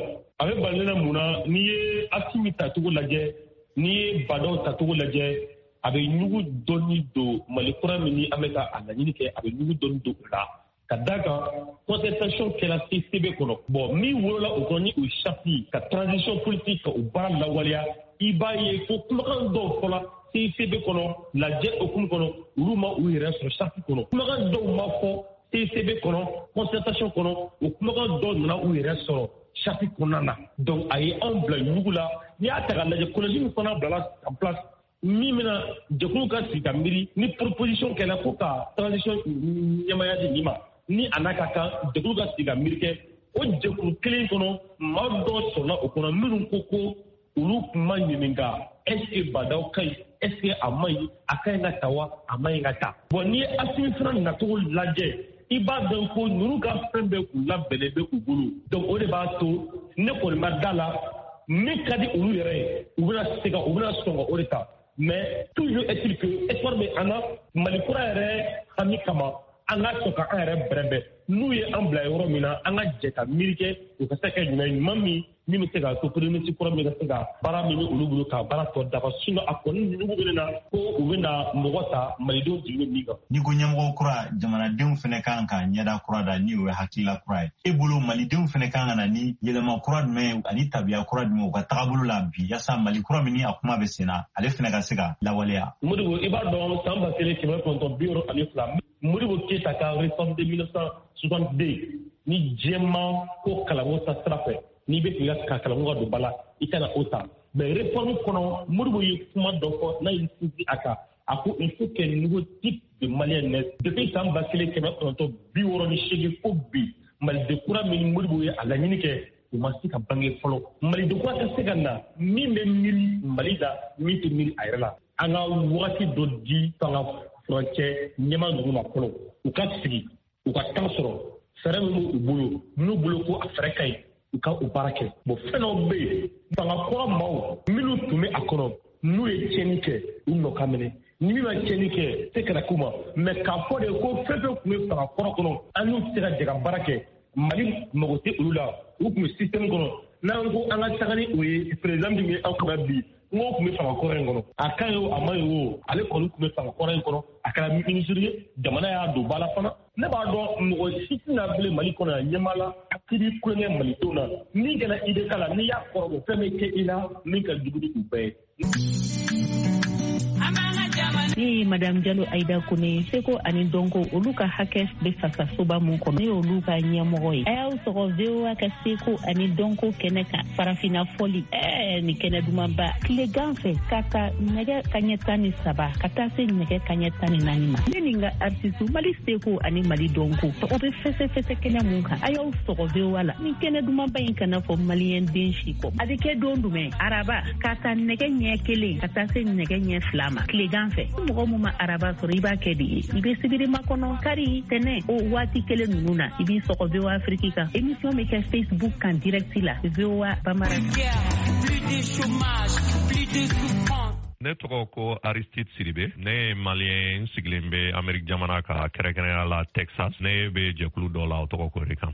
bali ne na mun na n'i ye Assimi tacogo lajɛ n'i ye Badaw tacogo lajɛ a bɛ ɲugu dɔɔni don Mali kura min ni an bɛ ka a laɲini kɛ a bɛ ɲugu dɔɔni don o la. Ka d'a kan contestation kɛra CCB kɔnɔ bon min wolola o kɔnɔ ni o chapitre ka transition politique ka o baara lawaleya i b'a ye ko kumakan dɔw fɔla CCB kɔnɔ lajɛ okumu kɔnɔ olu ma u yɛrɛ sɔrɔ chapitre kɔnɔ kumakan dɔw ma fɔ CCB kɔnɔ contestation kɔnɔ o kumakan dɔw nana u yɛrɛ sɔrɔ chapitre kɔnɔna na donc a ye anw bila ɲugu la n'i y'a ta k'a lajɛ collège min fana bilala en place min bɛna jɛkulu ka sigi ka miiri ni proposition kɛla ko ka transition ɲɛmaya di nin ma ni a n'a ka kan jɛkulu ka sigi ka miiri kɛ o jɛkulu kelen kɔnɔ maa dɔw sɔrɔla o kɔnɔ minnu ko olu tun ma ɲininka est ce que Badaw ka ɲi est ce que a ma ɲi a ka ɲi ka ta wa a ma ɲi ka ta bon n'i ye Assimi fana nacogo lajɛ i b'a dɔn ko ninnu ka fɛn bɛɛ k'u labɛnnen bɛ u bolo donc o de b'a to ne kɔni ma da la min ka di olu yɛrɛ ye u bɛna sɔn ka o de ta mais toujours est-il que espoir bɛ an na Mali kura yɛrɛ hami kama an ka sɔn ka an yɛrɛ bɛrɛbɛn n'u ye an bila yɔrɔ min na an ka jɛ ka miiri kɛ u ka se ka ɲuman min bɛ se ka to premier ministre kura min ka se ka baara min bɛ olu bolo ka baara tɔ dafa sinon a kɔni ɲugu bɛ ne na ko u bɛna mɔgɔ ta malidenw jigi bɛ min kan. N'i ko ɲɛmɔgɔ kura jamanadenw fana kan ka ɲɛda kura da ni o ye hakilila kura ye e bolo malidenw fana kan ka na ni yɛlɛma kura jumɛn ani tabiya kura jumɛn u ka taabolo la bi yaasa Mali kura min ni a kuma bɛ sen na ale fana ka se ka lawaleya. Modibo i b'a dɔn san 1962 Modibo Keyita ka réforme de 1962 ni jɛma ko kalanko ta sira fɛ n'i bɛ fɛ ka kalanko ka don ba la i kana o ta mais réforme kɔnɔ Modibo ye kuma dɔ fɔ n'a y'i sinsin a kan a ko il faut que nouveau type de malien naisse depuis san 1968 fo bi Maliden kura min Modibo ye a laɲini kɛ u ma se ka bange fɔlɔ Maliden kura ka se ka na min bɛ miiri Mali la min tɛ miiri a yɛrɛ la an ka wagati dɔ di fanga furancɛ ɲɛma ninnu ma fɔlɔ u ka sigi u ka temps sɔrɔ fɛɛrɛ min b'u bolo n'u bolo ko a fɛɛrɛ ka ɲi u ka o baara kɛ bon fɛn dɔw bɛ yen fanga kɔrɔ maaw minnu tun bɛ a kɔnɔ n'u ye tiɲɛni kɛ u nɔ ka minɛ ni min ma tiɲɛni kɛ tɛ kana k'u ma mais k'a fɔ de ko fɛn fɛn tun bɛ fanga kɔrɔ kɔnɔ an n'u tɛ se ka jɛ ka baara kɛ Mali mago tɛ olu la u tun bɛ système kɔnɔ n'an ko an ka taga ni o ye président min bɛ aw kunna bi n ko tun bɛ fanga kɔrɔ in kɔnɔ a ka ɲi o a ma ɲi o ale kɔni tun bɛ fanga kɔrɔ in kɔnɔ a kɛra ministre ye jamana y'a don ba la fana ne b'a dɔn mɔgɔ si tɛna bilen Mali kɔnɔ yan ɲɛmaa la a kiri kulonkɛ Malidenw na min kɛra IBK la n'i y'a kɔrɔbɔ fɛn bɛ kɛ i la min ka jugu ni u bɛɛ ye. Ne ye Madame Diallo Aïda Kone seko ani donko olu ka hakɛ bɛ fasasoba mun kɔnɔ ne olu ka ɲɛmɔgɔ ye a y'aw sɔgɔ VOA ka seko ani donko kɛnɛ kan farafina fɔli ni kɛnɛ dumanba tilegan fɛ ka ta nɛgɛ kaɲɛ 13 ka taa se nɛgɛ kaɲɛ 14 ma ne nin ka artiste Mali seko ani Mali donko o bɛ fɛsɛfɛsɛ kɛnɛ mun kan a y'aw sɔgɔ VOA la ni kɛnɛ dumanba in kana fɔ maliyɛn den si kɔ a bɛ kɛ don jumɛn araba ka ta nɛgɛ ɲɛ 1 ka taa se nɛgɛ ɲɛ 2 ma tilegan fɛ mɔgɔ mun ma araba sɔrɔ i b'a kɛ de ye i bɛ sibiri makɔnɔ kari tɛnɛ o waati kelen ninnu na i b'i sɔgɔ VOA Afrique kan émission bɛ kɛ Facebook kan direct la VOA Bambara. ne tɔgɔ ko Aristide Sidibe ne malien sigilen bɛ Amérique jamana ka kɛrɛnkɛrɛnya la Texas ne bɛ jɛkulu dɔ la o tɔgɔ ko Rikam.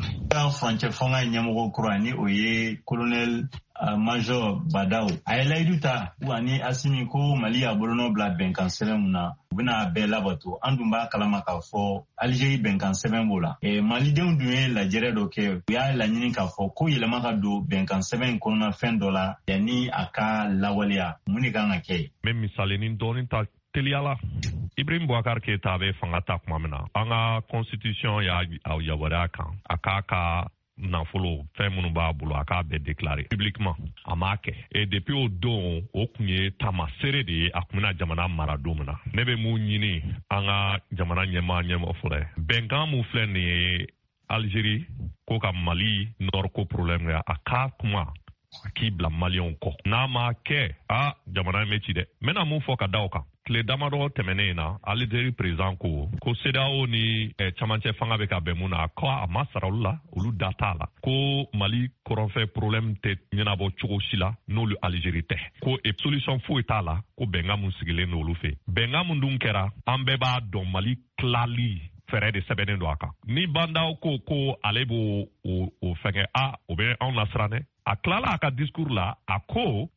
Furancɛ fanga ɲɛmɔgɔ kura ni o ye colonel Major Badao a ye layidu ta ani Asimi ko Mali y'a bolonɔ bila bɛnkan sɛbɛn mun na u bɛna bɛɛ labato an dun b'a kalama k'a fɔ Algérie bɛnkan sɛbɛn b'o la malidenw dun ye lajɛrɛ dɔ kɛ u y'a laɲini k'a fɔ ko yɛlɛma ka don bɛnkan sɛbɛn in kɔnɔna fɛn dɔ la yanni a ka lawaleya mun de kan ka kɛ. Mɛ misalinin dɔɔnin ta teliyala Ibrahim Boubacar Keita bɛ fanga ta tuma min na an ka constitution y'a yamaruya kan a k'a ka nafolo fɛn minnu b'a bolo a k'a bɛɛ déclarer publiquement a m'a kɛ et depuis o don o kun ye tamasere de ye a kun bɛna jamana mara don min na ne bɛ mun ɲini an ka jamana ɲɛmɔgɔ fɔlɔ bɛnkan mun filɛ nin ye Algérie ko ka Mali nord ko problème a k'a kuma a k'i bila maliyɛnw kɔ n'a ma kɛ jamana in bɛ ci dɛ n bɛna mun fɔ ka da o kan tile damadɔ tɛmɛnen na Algérie président ko CEDEAO ni camancɛ fanga bɛ ka bɛn mun na ko a ma sara olu la olu da t'a la ko Mali kɔrɔnfɛ problème tɛ ɲɛnabɔ cogo si la n'olu Algérie tɛ ko solution foyi t'a la ko bɛnkan mun sigilen n'olu fɛ bɛnkan mun dun kɛra an bɛɛ b'a dɔn Mali tilali fɛrɛ de sɛbɛnnen don a kan ni bandaw ko ale b'o fɛngɛ o bɛ anw lasiran dɛ a tilala a ka discours la a ko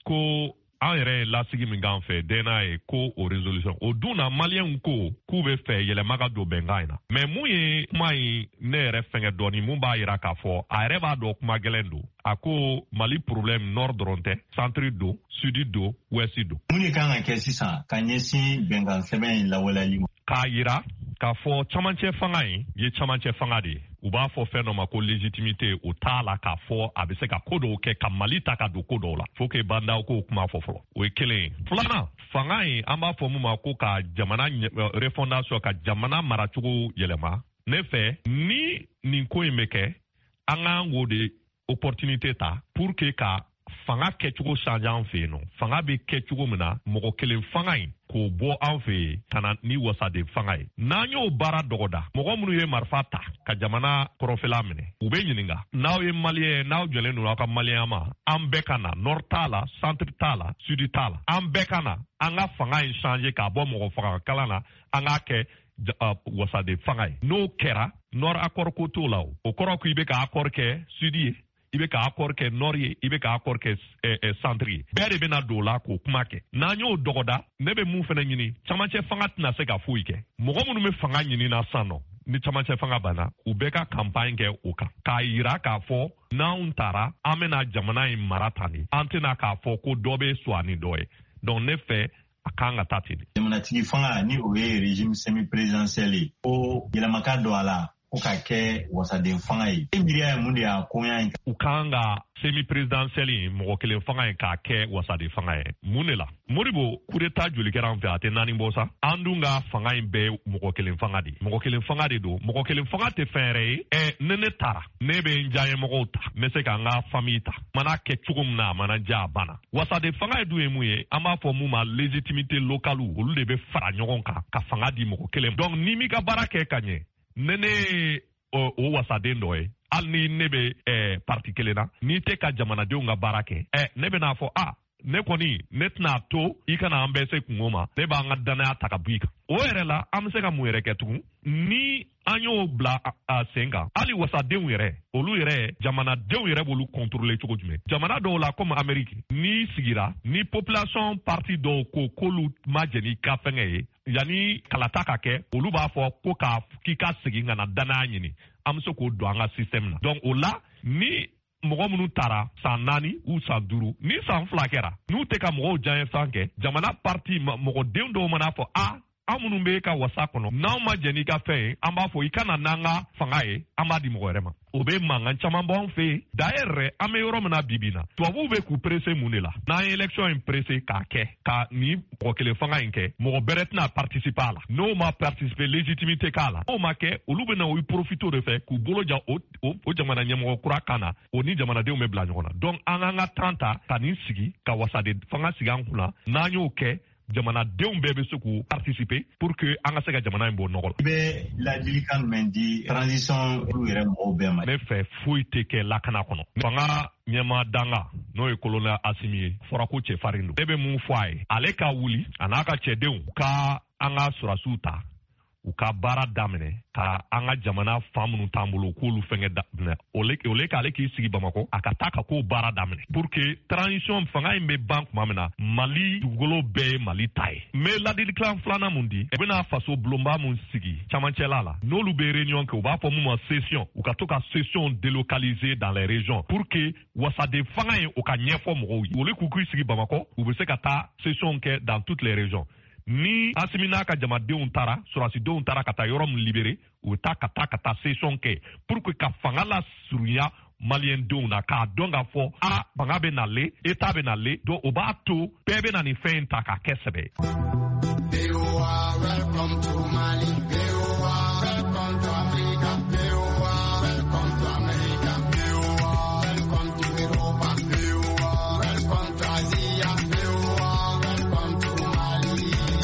an yɛrɛ lasigi min k'an fɛ DNA ye ko o résolution o dun na maliyɛnw ko k'u bɛ fɛ yɛlɛma ka don bɛnkan in na mais mun ye kuma in ne yɛrɛ fɛngɛ dɔɔni mun b'a yira k'a fɔ a yɛrɛ b'a dɔn kuma gɛlɛn don a ko Mali problème nord dɔrɔn tɛ centre don sud don ouest don. Mun de kan ka kɛ sisan ka ɲɛsin bɛnkan sɛbɛn in lawaleyali ma k'a yira k'a fɔ camancɛ fanga in ye camancɛ fanga de ye u b'a fɔ fɛn dɔ ma ko légitimité o t'a la k'a fɔ a bɛ se ka ko dɔw kɛ ka Mali ta ka don ko dɔw la faut que bandaw k'o kuma fɔ fɔlɔ o ye kelen ye filanan fanga in an b'a fɔ mun ma ko ka jamana refondation ka jamana maracogo yɛlɛma ne fɛ ni nin ko in bɛ kɛ an k'an k'o de opportunité ta pour que ka fanga kɛcogo change an fɛ yen nɔ fanga bɛ kɛ cogo min na mɔgɔ kelen fanga in k'o bɔ an fɛ yen ka na ni wasaden fanga ye n'an y'o baara dɔgɔda mɔgɔ minnu ye marifa ta ka jamana kɔrɔnfɛla minɛ u bɛ ɲininka n'aw ye maliyɛn n'aw jɔlen don aw ka maliyɛnya ma an bɛɛ ka na nord t'a la centre t'a la sud t'a la an bɛɛ ka na an ka fanga in change k'a bɔ mɔgɔ faga kalan na an k'a kɛ wasaden fanga ye n'o kɛra nord accord ko t'o la o kɔrɔ ko i bɛ ka accord kɛ sud ye i bɛ ka accord kɛ nord ye i bɛ ka accord kɛ centre ye bɛɛ de bɛna don o la k'o kuma kɛ n'an y'o dɔgɔda ne bɛ mun fana ɲini camancɛ fanga tɛna se ka foyi kɛ mɔgɔ minnu bɛ fanga ɲini na sisan nɔ ni camancɛ fanga banna u bɛɛ ka campagne kɛ o kan k'a yira k'a fɔ n'anw taara an bɛna jamana in mara tan de an tɛna k'a fɔ ko dɔ bɛ so ani dɔ ye donc ne fɛ a kan ka taa ten de. Jamanatigi fanga ni o ye régime semi présidentiel ye ko yɛlɛmaka don a la ko ka kɛ wasaden fanga ye e miiriya ye mun de y'a koɲa in u kan ka semi présidentiel in mɔgɔ kelen fanga in k'a kɛ wasaden fanga ye mun de la Modibo coup d'état joli kɛra an fɛ a tɛ naani bɔ sa an dun ka fanga in bɛɛ mɔgɔ kelen fanga de mɔgɔ kelen fanga de don mɔgɔ kelen fanga tɛ fɛn yɛrɛ ye ne taara ne bɛ n diya ɲɛmɔgɔw ta n bɛ se ka n ka famille ta mana kɛ cogo min na a mana diya a banna wasaden fanga ye dun ye mun ye an b'a fɔ mun ma légitimité locale olu de bɛ fara ɲɔgɔn kan ka fanga di mɔgɔ kelen donc ni mi ka baara kɛ ka ɲɛ ne o wasaden dɔ ye hali ni ne bɛ parti kelen na n'i tɛ ka jamanadenw ka baara kɛ ne bɛ n'a fɔ ne kɔni ne tɛna to i kana an bɛɛ se kungo ma ne b'an ka danaya ta ka bɔ i kan o yɛrɛ la an bɛ se ka mun yɛrɛ kɛ tugun ni an y'o bila sen kan hali wasadenw yɛrɛ olu yɛrɛ jamanadenw yɛrɛ b'olu contrôler cogo jumɛn jamana dɔw la comme Amérique n'i sigira ni population parti dɔw ko k'olu ma jɛn n'i ka fɛngɛ ye yanni kalata ka kɛ olu b'a fɔ ko k'i ka segin ka na danaya ɲini an bɛ se k'o don an ka système na donc o la ni mɔgɔ minnu taara san 4 ou san 5 ni san 2 kɛra n'u tɛ ka mɔgɔw janɲɛfan kɛ jamana parti mɔgɔden dɔw mana fɔ an minnu bɛ ka wasa kɔnɔ n'anw ma jɛn n'i ka fɛn ye an b'a fɔ i kana n'an ka fanga ye an b'a di mɔgɔ wɛrɛ ma o bɛ mankan caman bɔ an fɛ yen d'ailleurs an bɛ yɔrɔ min na bi bi in na tubabuw bɛ k'u pressé mun de la n'an ye élection in pressé k'a kɛ ka ni mɔgɔ kelen fanga in kɛ mɔgɔ bɛrɛ tɛna participer a la n'o ma participer légitimité k'a la n'o ma kɛ olu bɛ na o profiter o de fɛ k'u bolo jan o jamana ɲɛmɔgɔ kura kan na o ni jamanadenw bɛ bila ɲɔgɔn na donc an k'an ka temps ta ka nin sigi ka wasaden fanga sigi an kunna n'an y'o kɛ jamanadenw bɛɛ bɛ se k'u participer pour que an ka se ka jamana in bɔ nɔgɔ la. I bɛ ladilikan jumɛn di transition yɛrɛ mɔgɔw bɛɛ ma. Ne fɛ foyi tɛ kɛ lakana kɔnɔ. Fanga ɲɛmaa danga n'o ye colonel Assimi ye fɔra ko cɛfarin don ne bɛ mun fɔ a ye ale ka wuli a n'a ka cɛdenw ka an ka sɔrɔsiw ta u ka baara daminɛ ka an ka jamana fan minnu t'an bolo k'olu fɛngɛ daminɛ o le k'ale k'i sigi Bamako a ka taa ka k'o baara daminɛ pour que transition fanga in bɛ ban tuma min na Mali dugukolo bɛɛ ye Mali ta ye n bɛ ladilikan filanan mun di e bɛna faso bulonba mun sigi camancɛla la n'olu bɛ réunion kɛ u b'a fɔ mun ma session u ka to ka session délocaliser dans les régions pour que wasaden fanga in o ka ɲɛfɔ mɔgɔw ye olu k'u sigi Bamako u bɛ se ka taa session kɛ dans toutes les régions ni Assimi n'a ka jamadenw taara sɔrɔsidenw taara ka taa yɔrɔ min libéré u taa ka taa session kɛ pour que ka fanga la surunya Maliendenw na k'a dɔn k'a fɔ fanga bɛ nale état bɛ nale donc o b'a to bɛɛ bɛ na nin fɛn in ta k'a kɛ sɛbɛ. Welcome to Mali. Welcome to Africa. Welcome to America. Welcome to Europa. Welcome to Asia. Welcome to Mali.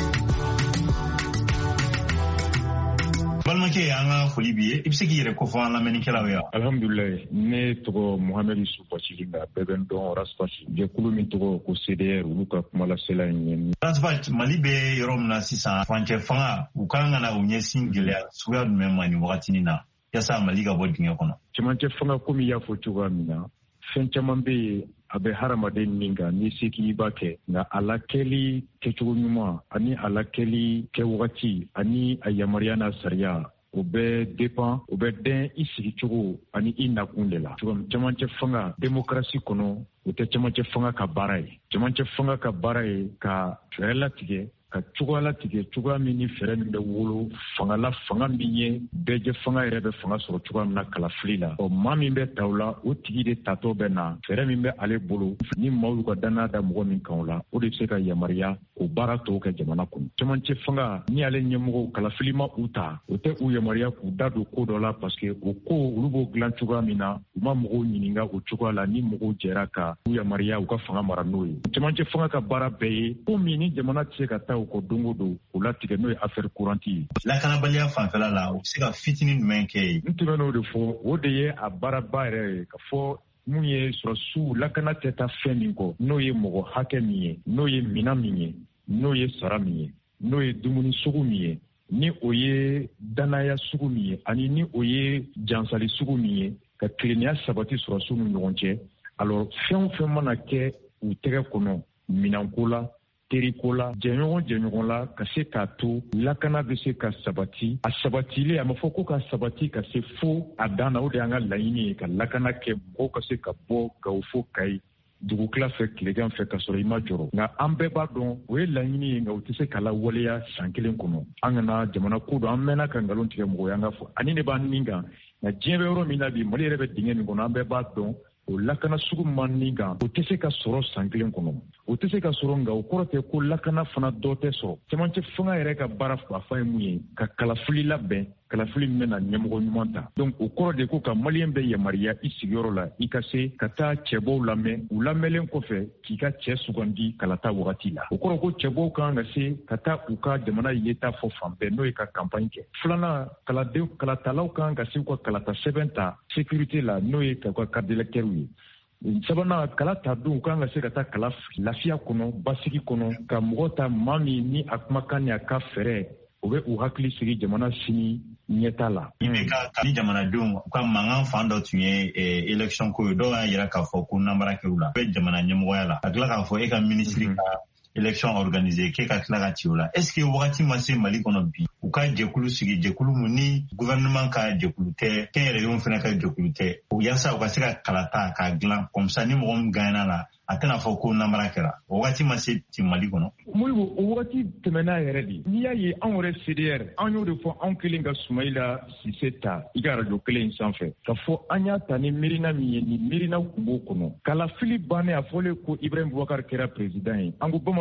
Balimakɛ an ka foli b'i ye i bɛ se k'i yɛrɛ kofɔ an lamɛnnikɛlaw ye. Alhamdulilayi ne tɔgɔ Muhamɛdi Yusu Basili nka bɛɛ bɛ n dɔn Raspaci jɛkulu min tɔgɔ ko CDR olu ka kumalasela in ye. Raspaci Mali bɛ yɔrɔ min na sisan furancɛ fanga u kan ka na u ɲɛsin gɛlɛya suguya jumɛn ma nin wagatinin na yaasa Mali ka bɔ dingɛ kɔnɔ. Cɛmancɛ fanga komi i y'a fɔ cogoya min na fɛn caman bɛ yen a bɛ hadamaden nin kan n'i se k'i b'a kɛ nka a lakɛli kɛcogo ɲuman ani a lakɛli kɛ wagati ani a yamaruya n'a sariya o bɛ dépend o bɛ dɛn i sigicogo ani i nakun de la. Cɛmancɛ fanga démocratie kɔnɔ o tɛ cɛmancɛ fanga ka baara ye. Cɛmancɛ fanga ka baara ye ka fɛɛrɛ latigɛ ka cogoya latigɛ cogoya min ni fɛɛrɛ min bɛ wolo fanga min ye bɛɛjɛ fanga yɛrɛ bɛ fanga sɔrɔ cogoya min na kalafili la. Maa min bɛ ta o la o tigi de tatɔ bɛ na fɛɛrɛ min bɛ ale bolo ni maaw y'u ka danaya da mɔgɔ min kan o la o de bɛ se ka yamaruya o baara tɔw kɛ jamana kɔnɔ. Cɛmancɛ fanga ni ale ɲɛmɔgɔw kalafili ma u ta o tɛ u yamaruya k'u da don ko dɔ la parce que o ko olu b'o dilan cogoya min na u ma mɔgɔw ɲininka o cogoya la ni mɔgɔw jɛra ka u yamaruya u ka fanga mara n'o ye. Cɛmancɛ fanga ka baara bɛɛ ye ko min ni jamana tɛ se ka taa o kɔ don o don o latigɛ n'o ye affaire courante ye. Lakanabaliya fanfɛla la u bɛ se ka fitinin jumɛn kɛ yen. N tɛmɛ n'o de fɔ o de ye a baaraba yɛrɛ ye ka fɔ mun ye sɔrɔsiw lakana tɛ taa fɛn min kɔ n'o ye mɔgɔ hakɛ min ye n'o ye minan min ye n'o ye sara min ye n'o ye dumuni sugu min ye ni o ye danaya sugu min ye ani ni o ye jansali sugu min ye ka tilennenya sabati sɔrɔsiw ni ɲɔgɔn cɛ alors fɛn o fɛn mana kɛ u tɛgɛ kɔnɔ minanko la teriko la jɛɲɔgɔn la ka se k'a to lakana bɛ se ka sabati a sabatilen a ma fɔ ko ka sabati ka se fo a dan na o de y'an ka laɲini ye ka lakana kɛ mɔgɔw ka se ka bɔ Gawo fo Kayi dugukila fɛ tilegan fɛ ka sɔrɔ i ma jɔrɔ nka an bɛɛ b'a dɔn o ye laɲini ye nka u tɛ se ka lawaleya san kelen kɔnɔ an kana jamana ko dɔn an mɛnna ka nkalon tigɛ mɔgɔ ye an ka fɔ ani ne b'an nin kan nka diɲɛ bɛ yɔrɔ min na bi Mali yɛrɛ bɛ dingɛ min kɔnɔ an bɛɛ b'a dɔn o lakana sugu man nin kan o tɛ se ka sɔrɔ san kelen kɔnɔ o tɛ se ka sɔrɔ nka o kɔrɔ tɛ ko lakana fana dɔ tɛ sɔrɔ cɛmancɛ fanga yɛrɛ ka baara fa ye mun ye ka kalafili labɛn kalafili min bɛna ɲɛmɔgɔ ɲuman ta donc o kɔrɔ de ko ka maliyɛn bɛ yamaruya i sigiyɔrɔ la i ka se ka taa cɛbɔw lamɛn u lamɛnlen kɔfɛ k'i ka cɛ sugandi kalata wagati la o kɔrɔ ko cɛbɔw kan ka se ka taa u ka jamana yeta fɔ fan bɛɛ n'o ye ka campagne kɛ filanan kalatalaw kan ka se u ka kalata sɛbɛn ta sécurité la n'o ye ka carte d'électeur ye sabanan kala ta don kan ka se ka taa kala lafiya kɔnɔ basigi kɔnɔ ka mɔgɔ ta maa min ni a kumakan ni a ka fɛɛrɛ o bɛ u hakili sigi jamana sini ɲɛta la. Ni jamanadenw u ka mankan fan dɔ tun ye élection ko ye dɔw y'a jira k'a fɔ ko namara kɛ u la u bɛ jamana ɲɛmɔgɔya la ka tila k'a fɔ e ka ministre ka élection organisée k'e ka tila ka ci o la est-ce que wagati ma se Mali kɔnɔ bi u ka jɛkulu sigi jɛkulu mun ni gouvernement ka jɛkulu tɛ kɛnyɛrɛyew fana ka jɛkulu tɛ o yaasa u ka se ka kalata k'a dilan comme ça ni mɔgɔ min gagnera la a tɛna fɔ ko namara kɛra o wagati ma se ti Mali kɔnɔ. Moribo o wagati tɛmɛna yɛrɛ de n'i y'a ye anw yɛrɛ CDR an y'o de fɔ anw kelen ka Sumayila Sise ta i ka radio kelen sanfɛ ka fɔ an y'a ta ni miirina min ye ni miirina kun b'o kɔnɔ kalafili bannen a fɔlen ko Ibrahim Boubacar kɛra président ye an ko bamananw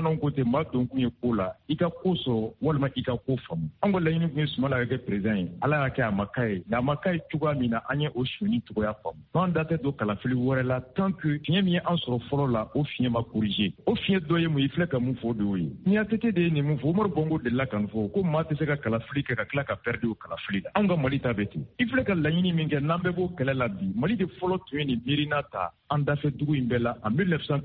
bamananw ko ten maa don kun ye ko la i ka ko sɔrɔ walima i ka ko faamu an ka laɲini kun ye Sumala ka kɛ président ye ala y'a kɛ a ma k'a ye nka a ma k'a ye cogoya min na an ye o sonyani cogoya faamu n'an da tɛ don kalafili wɛrɛ la tant que fiɲɛ min ye an sɔrɔ fɔlɔ la o fiɲɛ ma corriger o fiɲɛ dɔ ye mun i filɛ ka mun fɔ o de y'o ye ni ATT de ye nin mun fɔ Umaru Bongo delila ka nin fɔ ko maa tɛ se ka kalafili kɛ ka tila ka perdre o kalafili la an ka Mali ta bɛ ten i filɛ ka laɲini min kɛ n'an bɛɛ b'o kɛlɛ la bi Mali de fɔlɔ tun ye nin miirina ta an dafɛ dugu in bɛɛ la en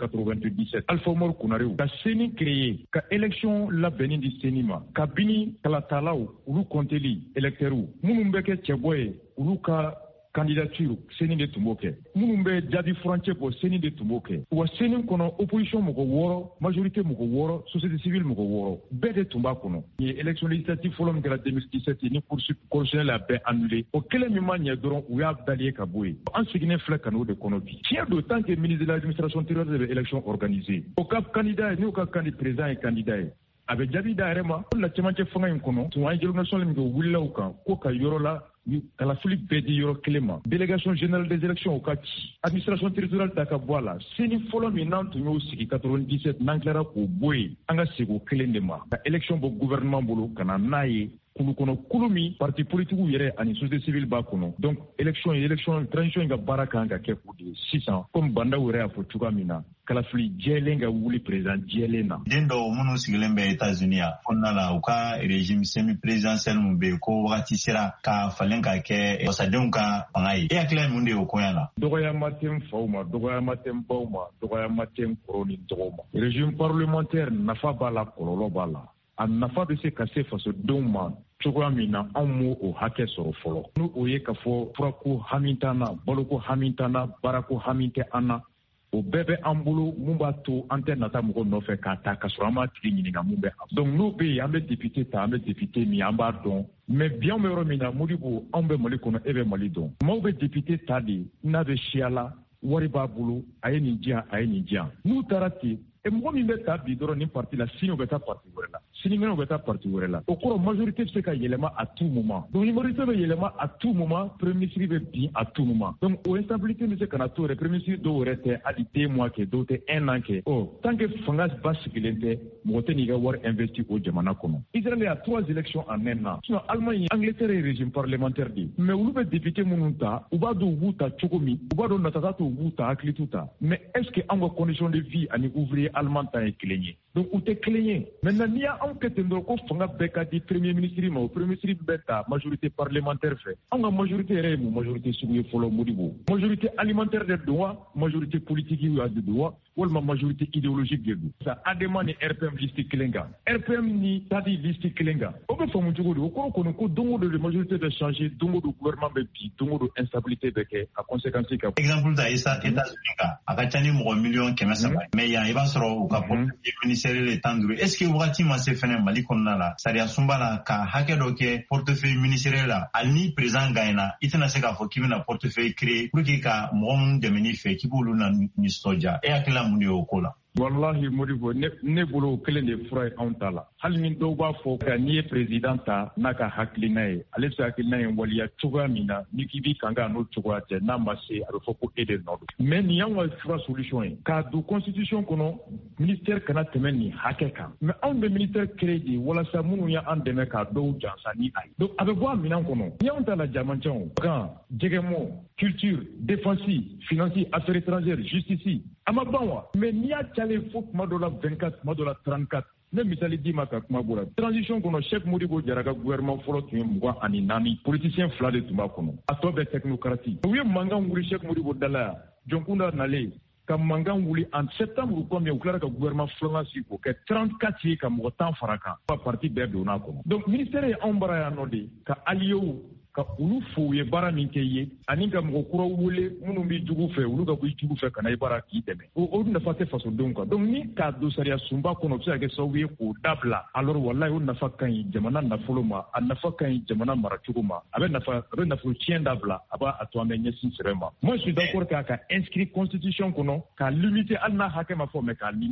1997 Alpha Umaru Konare ka CENI créer ka élection labɛnni di CENI ma kabini kalatalaw olu compteli électeurs minnu bɛ kɛ cɛbɔ ye olu ka candidature CENI de tun b'o kɛ minnu bɛ jaabi furancɛ bɔ CENI de tun b'o kɛ wa CENI kɔnɔ opposition mɔgɔ 6 majorité mɔgɔ 6 société civile mɔgɔ 6 bɛɛ de tun b'a kɔnɔ ni ye élection législative fɔlɔ min kɛra 2017 ni cour constitutionnelle a bɛɛ annulé o kelen min ma ɲɛ dɔrɔn u y'a balier ka bɔ yen an sigilen filɛ ka n'o de kɔnɔ bi tiɲɛ don tant que ministre de l'administration territoriale de bɛ élection organisée o ka candidat ye n'o ka président ye candidat ye a bɛ jaabi da yɛrɛ ma ko la cɛmancɛ fanga in kɔnɔ tun an ye délégation min kɛ o wulila u kan ko ka yɔrɔ la kalafili bɛɛ di yɔrɔ kelen ma délégation générale des élections o ka ci administration territoriale ta ka bɔ a la CENI fɔlɔ min n'an tun y'o sigi 97 n'an tilara k'o bɔ yen an ka segin o kelen de ma ka élection bɔ gouvernement bolo ka na n'a ye kulu kɔnɔ kulu min parti politique yɛrɛ ani société civile b'a kɔnɔ donc élection transition in ka baara kan ka kɛ o de ye sisan comme bandaw yɛrɛ y'a fɔ cogoya min na kalafili jɛlen ka wuli président jɛlen na den dɔw minnu sigilen bɛ États-Unis a kɔnɔna la u ka régime semi présidentiel mun bɛ yen ko wagati sera ka falen ka kɛ wasadenw ka fanga ye e hakili ye mun de ye o koɲa la dɔgɔyama tɛ n faw ma dɔgɔyama tɛ n baw ma dɔgɔyama tɛ n kɔrɔ ni dɔgɔw ma régime parlementaire nafa b'a la kɔlɔlɔ b'a la a nafa bɛ se ka se fasodenw ma cogoya min na anw m'o o hakɛ sɔrɔ fɔlɔ n'o o ye ka fɔ furako hami t'an na baloko hami t'an na baarako hami tɛ an na o bɛɛ bɛ an bolo mun b'a to an tɛ nata mɔgɔ nɔfɛ k'a ta ka sɔrɔ an b'a tigi ɲininka mun bɛ an donc n'o bɛ yen an bɛ député ta an bɛ député min an b'a dɔn mais bi anw bɛ yɔrɔ min na Modibo anw bɛ Mali kɔnɔ e bɛ Mali dɔn maaw bɛ député ta de n'a bɛ siya la wari b'a bolo a ye nin diyan a ye nin diyan n'u taara ten mɔgɔ min bɛ taa bi dɔrɔn nin parti la sini o bɛ taa parti wɛrɛ la sinikɛnɛ o bɛ taa parti wɛrɛ la o kɔrɔ majorité bɛ se ka yɛlɛma à tout moment donc ni majorité bɛ yɛlɛma à tout moment premier ministre bɛ bin à tout moment donc o instabilité bɛ se ka na to yɛrɛ premier ministre dɔw yɛrɛ tɛ hali 2 mois kɛ dɔw tɛ 1 an kɛ tant que fanga ba sigilen tɛ mɔgɔ tɛ n'i ka wari investi o jamana kɔnɔ Israël y'a 3 élections en 1 an sinon Allemagne Angleterre ye régime parlementaire de ye mais olu bɛ député minnu ta u b'a dɔn u b'u ta cogo min u b'a dɔn natata to u b'u ta hakili t'u ta mais est ce que an ka condition de vie ani ouvrier allemand ta ye kelen ye donc u tɛ kelen ye maintenant n'i y'anw kɛ ten dɔrɔn ko fanga bɛɛ ka di premier ministre ma o premier ministre bɛ ta majorité parlementaire fɛ anw ka majorité yɛrɛ ye mun majorité sugu ye fɔlɔ Modibo majorité alimentaire de don wa majorité politique de don wa walima majorité idéologique de don sa ADEMA ni RPM liste kelen kan RPM ni TADI liste kelen kan o bɛ faamu cogo di o kɔrɔ kɔni ko don o don de majorité bɛ changer don o don gouvernement bɛ bi don o don instabilité bɛ kɛ a conséquence ka exemple ta États-Unis kan a ka ca ni mɔgɔ 1,300,000 mais yan i b'a sɔrɔ u ka portefeuille ministériel de 15 est ce que wagati ma se fɛnɛ Mali kɔnɔna la sariya sunba la ka hakɛ dɔ kɛ portefeuille ministériel la hali ni président gagnera i tɛna se k'a fɔ k'i bɛna portefeuille créer pour que ka mɔgɔ minnu dɛmɛ n'i fɛ k'i b'olu na nisɔndiya e hakili la mun de y'o ko la wallahi Modibo ne bolo kelen de fura ye anw ta la hali ni dɔw b'a fɔ ka n'i ye président ta n'a ka hakilina ye ale bɛ se hakilina ye waliya cogoya min na ni k'i b'i kan n'o cogoya tɛ n'a ma se a bɛ fɔ ko e de nɔ don mais nin y'anw ka fura solution ye k'a don constitution kɔnɔ ministère kana tɛmɛ nin hakɛ kan mais anw bɛ ministère créé de walasa minnu y'an dɛmɛ k'a dɔw jansa ni a ye donc a bɛ bɔ a minɛn kɔnɔ ni y'anw ta la jamancɛw kan jɛgɛmɔ culture défense finance affaires étrangères justice a ma ban wa mais n'i y'a calen fo kuma dɔ la 24 kuma dɔ la 34 ne misali d'i ma ka kuma b'o la transition kɔnɔ Cheikh Modibo Jara ka gouvernement fɔlɔ tun ye 24 politicien 2 de tun b'a kɔnɔ a tɔ bɛɛ technocratie u ye mankan wuli Cheikh Modibo dala yan Jɔnkunda nalen ka mankan wuli en septembre combien u tilara ka gouvernement filanan sigi k'o kɛ 34 ye ka mɔgɔ 10 fara kan ka parti bɛɛ donn'a kɔnɔ donc ministère ye anw bara yan nɔ de ka alliés ka olu fo u ye baara min kɛ ye ani ka mɔgɔ kuraw wele minnu b'i jugu fɛ olu ka bɔ i jugu fɛ ka na i baara k'i dɛmɛ o nafa tɛ fasodenw kan donc ni k'a don sariya sunba kɔnɔ o bɛ se ka kɛ sababu ye k'o dabila alors wallahi o nafa ka ɲi jamana nafolo ma a nafa ka ɲi jamana maracogo ma a bɛ nafolo tiɲɛ dabila a b'a to an bɛ ɲɛsin sɛbɛn ma moi je suis d'accord k'a ka inscrit constitution kɔnɔ k'a limiter hali n'a hakɛ ma fɔ mais k'a limiter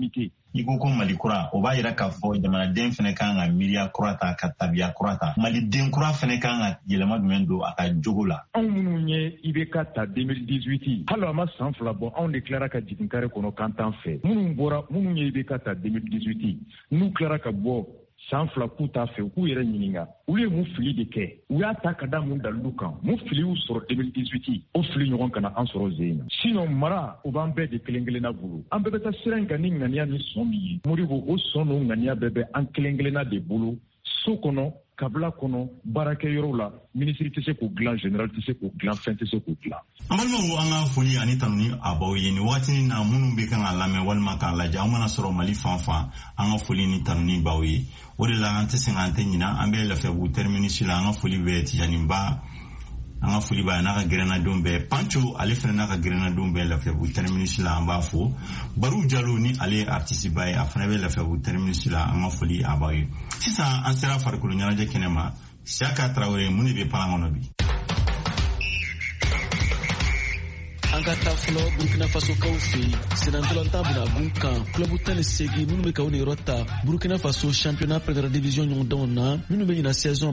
i ko ko Mali kura o b'a yira k'a fɔ jamanaden fɛnɛ kan ka miiriya kura ta ka tabiya kura ta. Maliden kura fɛnɛ kan ka yɛlɛma jumɛn don a ka jogo la. Anw minnu ye IBK ta 2018 hali a ma san 2 bɔ anw de tilara ka jigin kare kɔnɔ kan t'an fɛ. Minnu ye IBK ta 2018 n'u tilara ka bɔ san 2 k'u t'a fɛ u k'u yɛrɛ ɲininka olu ye mun fili de kɛ u y'a ta ka da mun dalilu kan mun fili y'u sɔrɔ 2018 o fili ɲɔgɔn kana an sɔrɔ zen na sinon mara o b'an bɛɛ de kelen kelenna bolo an bɛɛ bɛ taa sira in kan ni ŋaniya ni sɔn min ye Modibo o sɔn n'o ŋaniya bɛɛ bɛ an kelen kelenna de bolo so kɔnɔ kabila kɔnɔ baarakɛyɔrɔw la ministre tɛ se k'o dilan général tɛ se k'o dilan fɛn tɛ se k'o dilan. An balimaw an ka foli ani tanu ni a baw ye nin waati na minnu bɛ kan ka lamɛn walima k'a lajɛ an mana sɔrɔ Mali fan fan an ka foli ni tanu ni baw ye o de la an tɛ se an tɛ ɲina an bɛ Lafiyabugu terminus la an ka foli bɛ Tijani Ba an ka foli b'a n'a ka gɛrɛnadenw bɛɛ Pancho ale fana n'a ka gɛrɛnadenw bɛɛ Lafiyabugu terminus la an b'a fo Baru Jalo ni ale ye artiste ba ye a fana bɛ Lafiyabugu terminus la an ka foli a b'a ye sisan an sera farikolo ɲɛnajɛ kɛnɛ ma Siaka Traoré mun de bɛ palan kɔnɔ bi. An ka taa fɔlɔ Burkina Faso kaw fɛ yen senatolanta bɛna gun kan club 18 minnu bɛ ka o niyɔrɔ ta Burkina Faso championnat première division ɲɔgɔndanw na minnu bɛ ɲina saison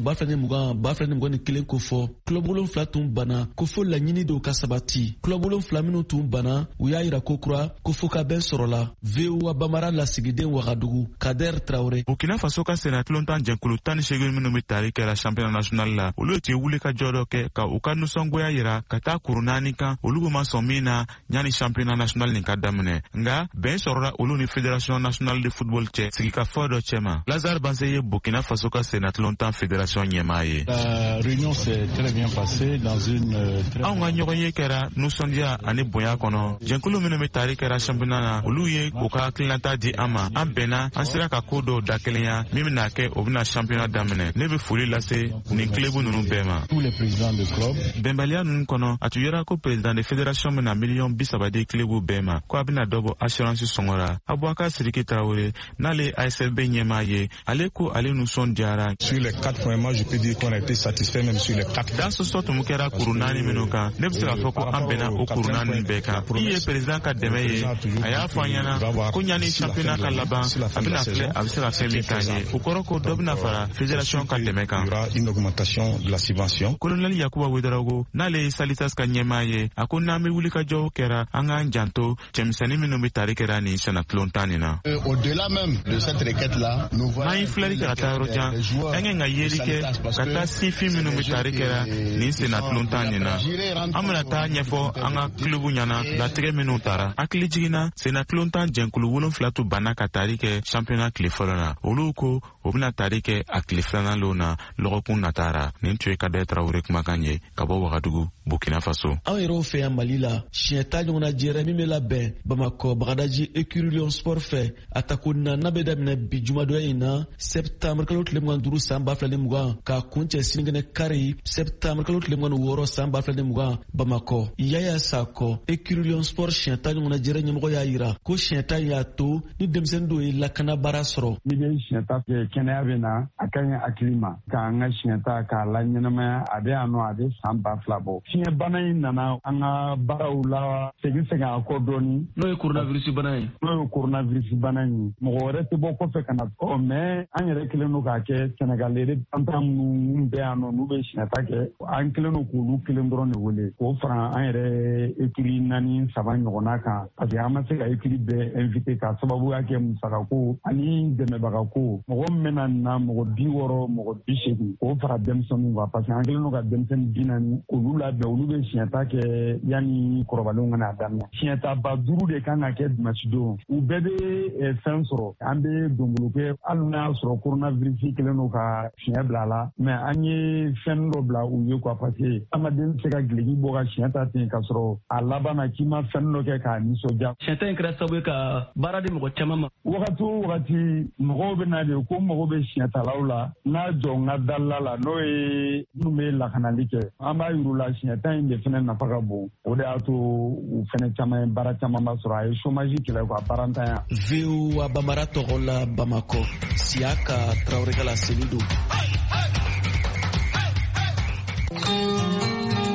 2020-2021 ko fɔ club 7 tun banna ko fo laɲini dɔw ka sabati club 7 minnu tun banna u y'a yira ko kura ko fo ka bɛn sɔrɔla VOA Bamara lasigiden Wagadugu Kader Traoré. Burkina Faso ka senatolanta jɛnkulu 18 minnu bɛ tali kɛra championnat national la olu tɛ wuli ka jɔ dɔ kɛ ka u ka nisɔngoya yira ka taa kuru 4 kan olu ma sɔn min na ɲani championnat national nin ka daminɛ nga bɛn sɔrɔla olu ni fédération nationale de football cɛ sigikafɔ dɔ cɛma Lazare Banse ye Burkina Faso ka senatolanta fédération ɲɛmaa ye. La réunion s'est très bien passée dans une anw ka ɲɔgɔn ye kɛra nusɔndiya ani bonya kɔnɔ jɛnkulu minnu bɛ tari kɛra championnat na olu ye u ka hakilinata di an ma an bɛnna an sera ka ko dɔw da kelenya min bɛna kɛ o bɛna championnat daminɛ ne bɛ foli lase nin club ninnu bɛɛ ma. Tous les présidents de club bɛnbaliya ninnu kɔnɔ a tun yera ko président de fédération bɛna $30 di club bɛɛ ma ko a bɛna dɔ bɔ assurance sɔngɔ Aboubacar Sidiki Traoré n'ale ASFB ɲɛmaa ye ale ko ale nisɔndiyara. Sur les 4 points moi je peux dire qu'on a été satisfait même sur les 4. Da sɔsɔ tun kɛra kuru 4 minnu kan ne bɛ se k'a fɔ ko an bɛnna o kuru 4 bɛɛ kan i ye président ka dɛmɛ ye a y'a fɔ an ɲɛna ko ɲani championnat ka laban a bɛna filɛ a bɛ se ka fɛn min k'an ye o kɔrɔ ko dɔ bɛna fara fédération ka dɛmɛ kan. Une augmentation de la subvention. Colonel Yakuba Ouedraogo n'ale ye Salitas ka ɲɛmaa ye a ko n'an bɛ wuli ka jɔw kɛra an k'an janto cɛmisɛnnin minnu bɛ tari kɛra nin senatolontan nin na. Au-delà même de cette requête là n'an ye filɛli kɛ ka taa yɔrɔ jan an kɛ ka yeli kɛ ka taa sifin minnu bɛ tari kɛra nin senatolontan nin na an bɛna taa ɲɛfɔ an ka klubu ɲɛna latigɛ minnu taara hakili jiginna senatolontan jɛnkulu 7 tun banna ka tari kɛ championnat tile fɔlɔ la olu ko o bɛna tari kɛ a tile filanan lon na lɔgɔkun nataara nin tun ye Kader Traoré kumakan ye ka bɔ Wagadugu Burkina Faso. An yɛrɛw fɛ yan Mali la siɲɛ ta ɲɔgɔnna jɛrɛ min bɛ labɛn Bamakɔ Bagadaji Écurie Lion Sport fɛ a tako na bɛ daminɛ bi jumadoya in na septembre kalo tile 25 san 2020 k'a kun cɛ sinikɛnɛ kari septembre kalo tile 26 san 2020 Bamakɔ Yaya Sakɔ Écurie Lion Sport siɲɛ ta ɲɔgɔnna jɛrɛ ɲɛmɔgɔ y'a yira ko siɲɛ ta y'a to ni denmisɛnnin dɔw ye lakana baara sɔrɔ. Ni bɛ siɲɛ ta fɛ kɛnɛya bɛ na a ka ɲi hakili ma k'an ka siɲɛ ta k'a la ɲɛnamaya a bɛ yan nɔ a bɛ san 2000 bɔ. Fiɲɛ bana in nana an ka baaraw la segin a kɔ dɔɔni. N'o ye coronavirus bana ye. N'o ye coronavirus bana ye. Mɔgɔ wɛrɛ tɛ bɔ kɔfɛ ka na mais an yɛrɛ kelen don k'a kɛ Sénégalais tantan minnu bɛ yan nɔ n'u bɛ siɲɛ ta kɛ an kelen don k'olu kelen dɔrɔn de wele k'o fara an yɛrɛ écurie 4-3 ɲɔgɔnna kan parce que an ma se ka écurie bɛɛ invité ka sababuya kɛ musakako ani dɛmɛbagako mɔgɔ min bɛna na mɔgɔ 60 mɔgɔ 80 k'o fara denmisɛnninw kan parce que an kelen don ka denmisɛnnin 40 k'olu labɛn olu bɛ siɲɛ ta kɛ yanni kɔrɔbalenw ka n'a daminɛ siɲɛ ta ba 5 de kan ka kɛ dimanche don u bɛɛ bɛ fɛn sɔrɔ an bɛ donbolo kɛ hali n'a y'a sɔrɔ coronavirus kelen don ka siɲɛ bila a la mais an ye fɛn dɔ bila u ye quoi parce que adamaden tɛ se ka gileki bɔ ka siɲɛ ta ten ka sɔrɔ a laban na k'i ma fɛn dɔ kɛ k'a nisɔndiya. Siɲɛ ta in kɛra sababu ye ka baara di mɔgɔ caman ma. Wagati o wagati mɔgɔw bɛ na de ko mɔgɔw bɛ siɲɛ talaw la n'a jɔ n ka dalila la n'o ye minnu bɛ lakanali kɛ an b'a yir'u la siɲɛ ta in de fana nafa ka bon o de y'a to u fana caman ye baara caman ba sɔrɔ a ye chômage kɛlɛ ka baara ntanya. VOA Bamara tɔgɔ la Bamakɔ Siaka Traoré ka laseli don.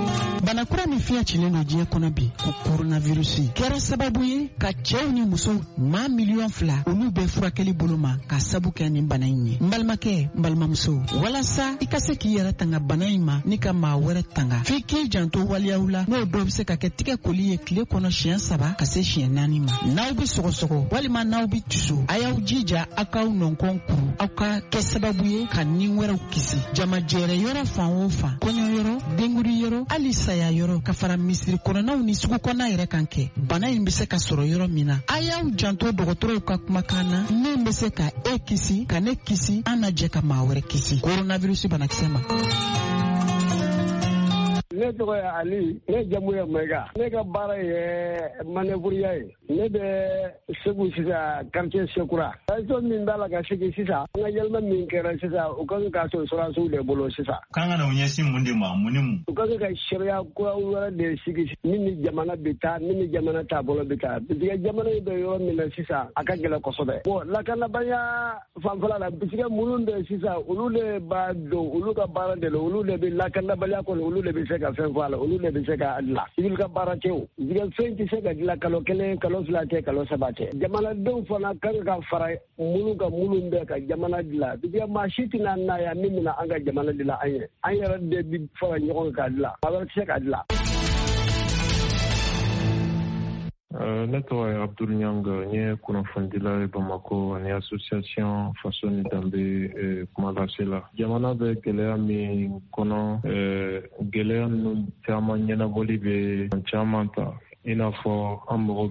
bana kura min fiya cilen do diɲɛ kɔnɔ bi ko coronavirus kɛra sababu ye ka cɛw ni musow maa miliyɔn 2 olu bɛ furakɛli bolo ma ka sabu kɛ nin bana in ye. N balimakɛ n balimamuso walasa i ka se k'i yɛrɛ tanga bana in ma ni ka maa wɛrɛ tanga f'i k'i janto waliyaw la n'o dɔw bɛ se ka kɛ tigɛ koli ye tile kɔnɔ siɲɛ 3 ka se siɲɛ 4 ma. N'aw bɛ sɔgɔsɔgɔ walima n'aw bɛ tusu a y'aw jija aw k'aw nɔnkɔn kuru aw ka kɛ sababu ye ka ni wɛrɛw kisi. Jamajɛrɛ yɔrɔ fan o fan kɔɲɔ yɔrɔ denguri yɔrɔ hali saya yɔrɔ ka fara misiri kɔnɔnaw ni sugu kɔnɔna yɛrɛ kan kɛ bana in bɛ se ka sɔrɔ yɔrɔ min na. A y'aw janto dɔgɔtɔrɔw ka kumakan na min bɛ se ka e kisi ka ne kisi an na jɛ ka maa wɛrɛ kisi coronavirus banakisɛ ma. Ne tɔgɔ ye Ali, ne jamu ye Mɛga. Ne ka baara ye manœuvrier ye. Ne bɛ Segu sisan quartier Sekura. Région min b'a la ka sigi sisan, an ka yɛlɛma min kɛra sisan, u kan ka to sɔrɔsiw de bolo sisan. Kan ka na u ɲɛsin mun de ma, mun ni mun? U kan ka sariya kura wɛrɛ de sigi min ni jamana bɛ taa, min ni jamana taabolo bɛ taa. Parce que jamana in bɛ yɔrɔ min na sisan, a ka gɛlɛn kosɛbɛ. Bon lakanabaliya fanfɛla la, parce que minnu bɛ sisan, olu de b'a dɔn, olu ka baara de la, olu de bɛ lakanabaliya kɔnɔ, olu de bɛ se ka fɛn fɔ a la, olu de bɛ se ka dilan. Civil ka baara tɛ o. Fɛn tɛ se ka dilan kalo 1, kalo 2 tɛ, kalo 3 tɛ. Jamanadenw fana kan ka fara minnu bɛ ka jamana dilan. Parce que maa si tɛna na yan min bɛna an ka jamana dilan an ye. An yɛrɛ de bɛ fara ɲɔgɔn ka dilan. A wɛrɛ tɛ se ka dilan. Ne tɔgɔ ye Abdul Nyanga, n ye kunnafonidila ye Bamako ani association Faso ni Danbe kuma lase la. Jamana bɛ gɛlɛya min kɔnɔ, gɛlɛya ninnu caman ɲɛnabɔli bɛ caman ta. I n'a fɔ an mago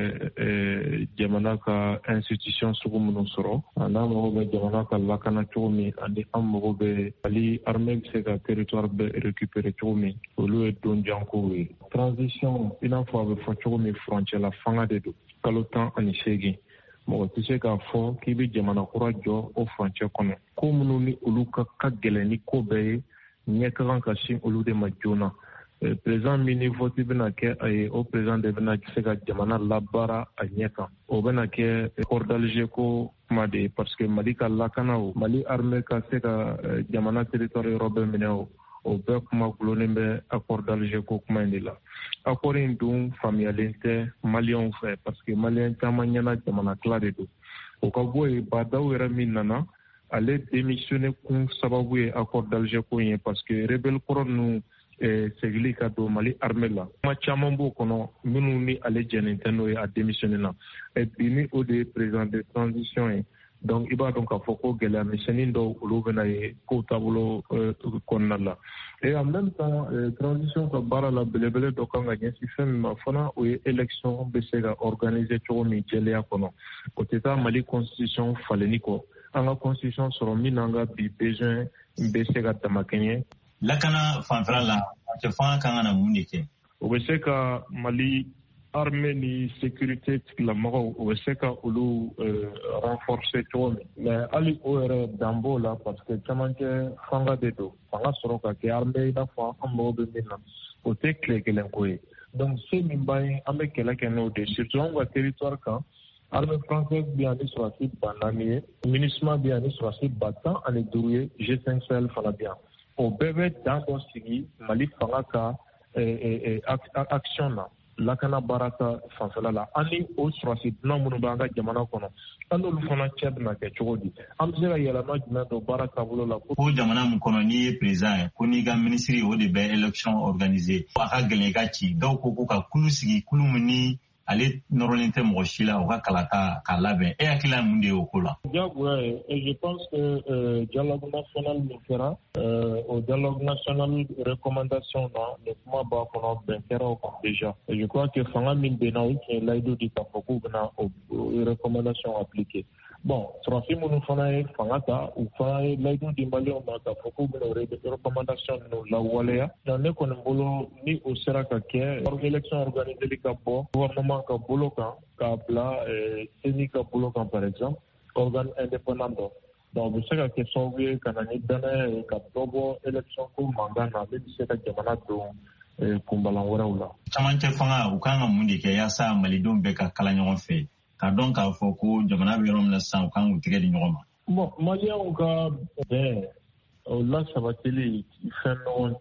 bɛ jamana ka institution sugu minnu sɔrɔ, an mago bɛ jamana ka lakana cogo min, ani an mago bɛ hali armée bɛ se ka territoire bɛɛ récupérer cogo min, olu ye don jankow ye. Transition i n'a fɔ a bɛ fɔ cogo min frontière la fanga de don, kalo 18. Mɔgɔ tɛ se k'a fɔ k'i bɛ jamana kura jɔ o frontière kɔnɔ. Ko minnu ni olu ka gɛlɛn ni ko bɛɛ ye, ɲɛ ka kan ka sin olu de ma joona. Président min ni vote bɛna kɛ a ye, o président de bɛna se ka jamana labaara a ɲɛ kan. O bɛna kɛ accord d'Alger ko kuma de ye, parce que Mali ka lakana o, Mali armée ka se ka jamana territoire yɔrɔ bɛɛ minɛ o bɛɛ kuma gulonnen bɛ accord d'Alger ko kuma in de la. Accord in dun faamuyalen tɛ Maliyɛnw fɛ, parce que Maliyɛn caman ɲɛna jamana tila de don. O ka bɔ yen, Badaw yɛrɛ min nana, ale démissionné kun sababu ye accord d'Alger ko in ye, parce que rebelle kɔrɔ ninnu segili ka don Mali armée la. Kuma caman b'o kɔnɔ minnu ni ale jɛnen tɛ n'o ye a démissionné na. Bi ni o de ye président de transition ye. Donc i b'a dɔn k'a fɔ ko gɛlɛya misɛnnin dɔw olu bɛna ye kow taabolo kɔnɔna la. Et en même temps transition ka baara la belebele dɔ kan ka ɲɛsin fɛn min ma fana o ye élection bɛ se ka organiser cogo min jɛlenya kɔnɔ. O tɛ taa Mali constitution falenni kɔ. An ka constitution sɔrɔ min n'an ka bi besoin bɛ se ka damakɛɲɛ. Lakana fanfɛla la, cɛ fanga kan ka na mun de kɛ? O bɛ se ka Mali armée ni sécurité tigilamɔgɔw o bɛ se ka olu renforcer cogo min. Mais hali o yɛrɛ dan b'o la parce que camancɛ fanga de don. Fanga sɔrɔ ka kɛ armée i n'a fɔ an mago bɛ min na. O tɛ tile kelen ko ye. Donc se min b'an ye an bɛ kɛlɛ kɛ n'o de ye. Surtout an ka territoire kan, armée française bɛ yan ni sɔrɔdasi 4,000 ye. MINUSMA bɛ yan ni sɔrɔdasi 115 ye. G5 Sahel fana bɛ yan. O bɛɛ bɛ dan dɔ sigi Mali fanga ka action na. Lakana baara ta fanfɛla la an ni o sɔrɔdasi dunan minnu b'an ka jamana kɔnɔ an n'olu fana cɛ bɛna kɛ cogo di an bɛ se ka yɛlɛma jumɛn don baara taabolo la. Ko jamana min kɔnɔ n'i ye président ye ko n'i ka ministre o de bɛ élection organiser a ka gɛlɛn i ka ci dɔw ko ka kulu sigi kulu min ni ale nɔrɔlen tɛ mɔgɔ si la o ka kalan k'a labɛn e hakili mun de ye o ko la. Diyagoya ye et je pense que dialogue national min kɛra o dialogue national recommandation na ni kuma b'a kɔnɔ bɛn kɛra o kan déjà et je crois que fanga min bɛnna o tun ye layidu di k'a fɔ k'u bɛna o recommandation appliquer. Bon sɔrɔdasi minnu fana ye fanga ta u fana ye layidu di Maliyɛnw ma k'a fɔ k'u bɛna o recommandation ninnu lawaleya. Donc ne kɔni bolo ni o sera ka kɛ élection organiseli ka bɔ gouvernement ka bolo kan k'a bila CENI ka bolo kan par exemple organe indépendant dɔ. Donc o bɛ se ka kɛ sababu ye ka na ni danaya ye ka dɔ bɔ élection ko mankan na min bɛ se ka jamana don kunbalan wɛrɛw la. Camancɛ fanga u kan ka mun de kɛ yaasa malidenw bɛɛ ka kala ɲɔgɔn fɛ ka dɔn k'a fɔ ko jamana bɛ yɔrɔ min na sisan u kan k'u tigɛ di ɲɔgɔn ma. Bon maliyɛnw ka bɛn o lasabatili fɛn nɔgɔn tɛ.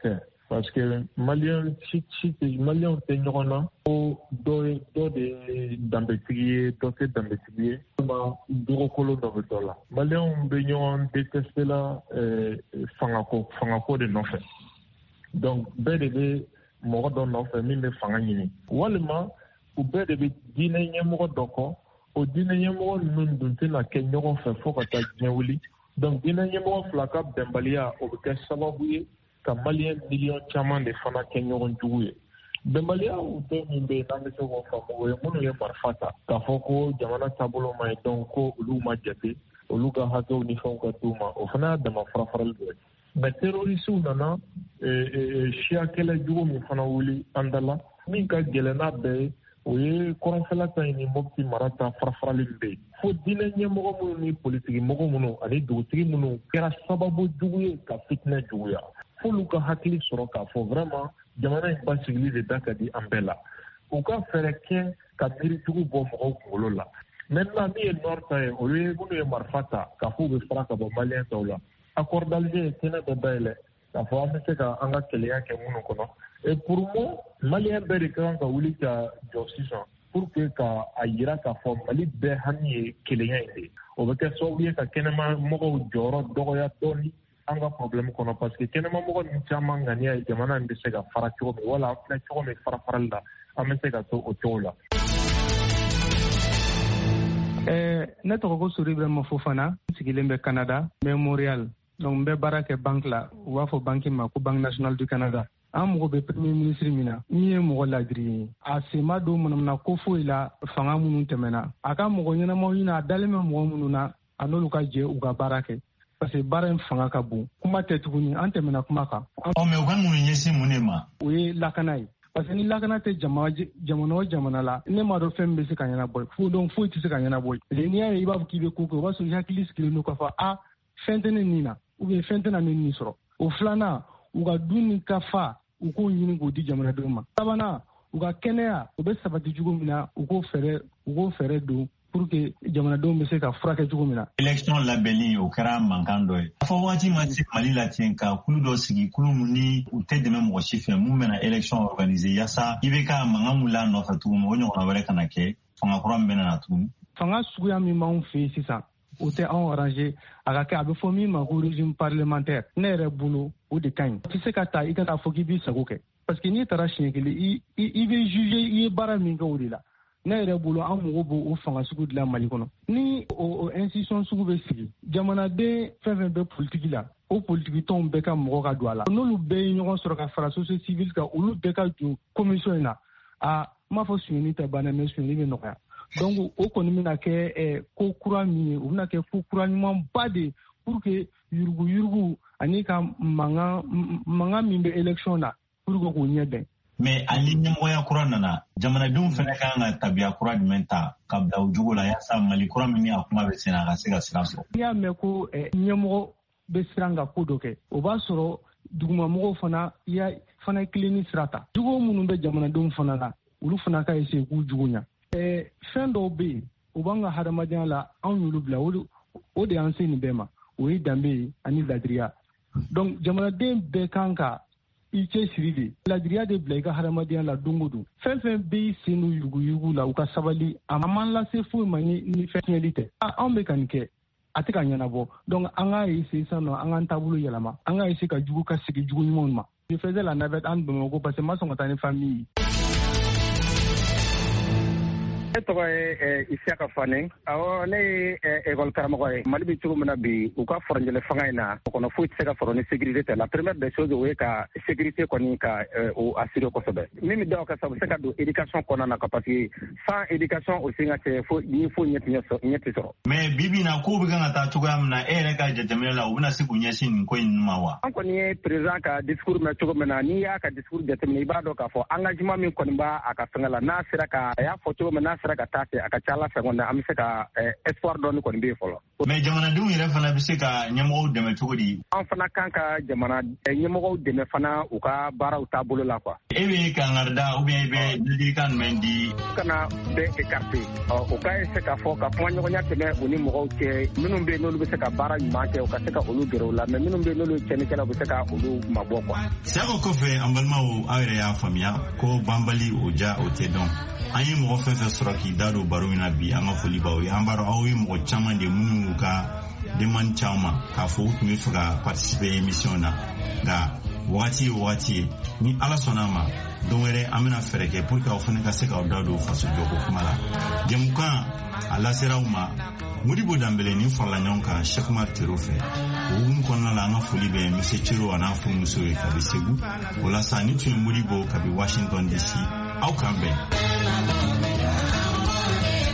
parce que malien tɛ ɲɔgɔn na ko dɔ de danbetigi ye dɔ tɛ danbetigi ye walima dogokolo dɔ bɛ dɔ la malien bɛ ɲɔgɔn détester la fangako de nɔfɛ donc bɛɛ de bɛ mɔgɔ dɔ nɔfɛ min bɛ fanga ɲini walima u bɛɛ de bɛ diinɛ ɲɛmɔgɔ dɔ kɔ o diinɛ ɲɛmɔgɔ ninnu dun tɛna kɛ ɲɔgɔn fɛ fo ka taa diɲɛ wuli donc diinɛ ɲɛmɔgɔ fila ka bɛnbaliya o bɛ kɛ sababu ye ka maliyɛn miliyɔn caman de fana kɛ ɲɔgɔn jugu ye bɛnbaliya dɔ min bɛ yen n'an bɛ se k'o faamu o ye minnu ye marifa ta k'a fɔ ko jamana taabolo ma ɲi donc ko olu ma jate olu ka hakɛw ni fɛnw ka d'u ma o fana y'a dama farafarali dɔ ye mais terrorisiw nana siya kɛlɛ jugu min fana wuli an da la min ka gɛlɛn n'a bɛɛ ye o ye kɔrɔnfɛla ta ni Mopti mara ta farafarali bɛ yen fo diinɛ ɲɛmɔgɔ minnu ni politiki mɔgɔ minnu ani dugutigi minnu kɛra sababu jugu ye ka fitinɛ juguya f'olu ka hakili sɔrɔ k'a fɔ vraiment jamana in basigili de da ka di an bɛɛ la u ka fɛɛrɛ kɛ ka miirijugu bɔ mɔgɔw kunkolo la maintenant min ye nord ta ye olu ye minnu ye marifa ta k'a fɔ u bɛ fara ka bɔ maliyɛn tɔw la accord d'Alger ye kɛnɛ dɔ dayɛlɛ k'a fɔ an bɛ se ka an ka kɛlɛya kɛ minnu kɔnɔ et pour moi maliyɛn bɛɛ de ka kan ka wuli ka jɔ sisan pour que ka a yira k'a fɔ mali bɛɛ hami ye kelenya in de o bɛ kɛ sababu ye ka kɛnɛma mɔgɔw jɔyɔrɔ dɔgɔya dɔɔni an ka problème kɔnɔ parce que kɛnɛma mɔgɔ ninnu caman ŋaniya ye jamana in bɛ se ka fara cogo min wala an filɛ cogo min farafarali la an bɛ se ka to o cogo la. Ne tɔgɔ ko Sori Ibrahima Fofana n sigilen bɛ Canada n bɛ Montréal donc n bɛ baara kɛ banque la u b'a fɔ banque ma ko Banque nationale du Canada. An mago bɛ premier ministre min na min ye mɔgɔ ladiri ye a sen ma don manamana ko foyi la fanga minnu tɛmɛna a ka mɔgɔ ɲɛnamaw ɲini a dalen bɛ mɔgɔ minnu na a n'olu ka jɛ u ka baara kɛ parce que baara in fanga ka bon kuma tɛ tuguni an tɛmɛna kuma kan. mais u ka mun ɲɛsin mun de ma. o ye lakana ye parce que ni lakana tɛ jamana o jamana la ne m'a dɔn fɛn min bɛ se ka ɲɛnabɔ fo donc foyi tɛ se ka ɲɛnabɔ n'i y'a ye i b'a fɔ k'i bɛ ko kɛ o b'a sɔrɔ i hakili sigilen don k'a fɔ fɛn tɛ ne nin na ou bien fɛn tɛ na ne nin sɔrɔ o filanan u ka dun ni ka fa u k'o ɲini k'o di jamanadenw ma sabanan u ka kɛnɛya u bɛ sabati cogo min na u k'o fɛɛrɛ don pour que jamanadenw bɛ se ka furakɛ cogo min na. élection labɛnni o kɛra mankan dɔ ye. a fɔ waati ma se mali la ten ka kulu dɔ sigi kulu min ni u tɛ dɛmɛ mɔgɔ si fɛ mun bɛna élection organiser yaasa i bɛ ka mankan mun la nɔfɛ tuguni o ɲɔgɔnna wɛrɛ kana kɛ fanga kura min bɛna na tuguni. fanga suguya min b'anw fɛ yen sisan o tɛ anw arranger a ka kɛ a bɛ fɔ min ma ko régime parlementaire ne yɛrɛ bolo o de ka ɲi. o tɛ se ka taa i ka taa fɔ k'i b'i sago kɛ parce que n'i taara siɲɛ kelen i bɛ juger i ye baara min kɛ o de la. ne yɛrɛ bolo an mago b'o o fanga sugu dilan mali kɔnɔ ni o institution sugu bɛ sigi jamanaden fɛn fɛn bɛ politiki la o politiki tɔnw bɛɛ ka mɔgɔ ka don a la n'olu bɛɛ ye ɲɔgɔn sɔrɔ ka fara société civile kan olu bɛɛ ka don commission in na n m'a fɔ suyɛnni tɛ banna mais suyɛnni bɛ nɔgɔya donc o kɔni bɛna kɛ ko kura min ye o bɛna kɛ ko kura ɲumanba de pour que yuruguyurugu ani ka mankan min bɛ élection na pour que k'o ɲɛ bɛn. mais ali ɲɛmɔgɔya kura nana jamanadenw fana kan ka tabiya kura jumɛn ta ka bila o jogo la yaasa mali kura min ni a kuma bɛ sen a ka se ka sira sɔrɔ. n'i y'a mɛn ko ɲɛmɔgɔ bɛ siran ka ko dɔ kɛ o b'a sɔrɔ dugumamɔgɔw fana ye kelen ni sira ta jogo minnu bɛ jamanadenw fana la olu fana ka essayer k'u jugu ɲa. fɛn dɔw bɛ yen o b'an ka hadamadenya la anw y'olu bila o de y'an se nin bɛɛ ma o ye danbe ye ani ladiriya donc jamanaden bɛɛ kan ka i cɛ siri de ladiriya de bila i ka hadamadenya la don o don fɛn fɛn bɛ i sen don yuruguyurugu la u ka sabali a man lase foyi ma ni fɛn tiɲɛli tɛ anw bɛ ka nin kɛ a tɛ ka ɲɛnabɔ donc an k'a essayer sisan nɔ an k'an taabolo yɛlɛma an k'a essayer ka jugu ka segin jugu ɲumanw ma. je faisais la navette an Bamakɔ parce que n ma sɔn ka taa ni famille ye. ne tɔgɔ ye Isiyaka Fane awɔ ne ye école karamɔgɔ ye mali bɛ cogo min na bi u ka fɔrɔnjɛlɛ fanga in na o kɔnɔ foyi tɛ se ka sɔrɔ ni sécurité tɛ la première des choses o ye ka sécurité kɔni ka o assurer kosɛbɛ min bɛ da o kan sa u bɛ se ka don éducation kɔnɔna na parce que sans éducation o sen ka kɛ ni foyi ɲɛ tɛ sɔrɔ. mais bibi na ko bɛ kan ka taa cogoya min na e yɛrɛ ka jateminɛ la u bɛna se k'u ɲɛsin nin ko in ma wa. an kɔni ye président ka discours mɛn cogo min na n'i y'a ka discours jateminɛ i b'a dɔn k'a fɔ engagement min kɔni b'a a ka fɛngɛ la n'a sera ka a y'a fɔ cogo min n'a sera la ka taa fɛ a ka ca Ala fɛ kɔni an bɛ se ka espoir dɔɔni kɔni bɛ yen fɔlɔ. Mais jamanadenw yɛrɛ fana bɛ se ka ɲɛmɔgɔw dɛmɛ cogo di? An fana kan ka jamana ɲɛmɔgɔw dɛmɛ fana u ka baaraw taabolo la quoi. E bɛ kangarida ou bien i bɛ ladilikan jumɛn di? Kana bɛɛ écarté o ka essayer k'a fɔ ka kuma ɲɔgɔnya tɛmɛ u ni mɔgɔw cɛ minnu bɛ yen n'olu bɛ se ka baara ɲuman kɛ u ka se ka olu gɛrɛ u la mais minnu bɛ yen n'olu cɛnnikɛla u bɛ se ka olu mabɔ quoi. Saya o kɔfɛ an balimaw aw yɛrɛ y'a faamuya ko banbali o ja o tɛ dɔn. An ye mɔgɔ fɛn fɛn sɔrɔ k'i da don baro min na bi an ka foli b'aw ye. An b'a dɔn aw ye mɔgɔ caman de minnu y'u ka demande caman ma k'a fɔ u tun bɛ fɛ ka participer émission na nka wagati ye wagati ye ni Ala sɔnna a ma don wɛrɛ an bɛna fɛɛrɛ kɛ pour que aw fana ka se k'aw da don faso jɔko kuma la. Jɛmukan a lasera aw ma Modibo Dembele ni farala ɲɔgɔn kan Cheikh Oumar Tero fɛ. O hukumu kɔnɔna la an ka foli bɛ Monsieur Tero a n'a furumuso ye kabi Segu. O la sa ni tun ye Modibo kabi Washington DC aw k'an bɛn.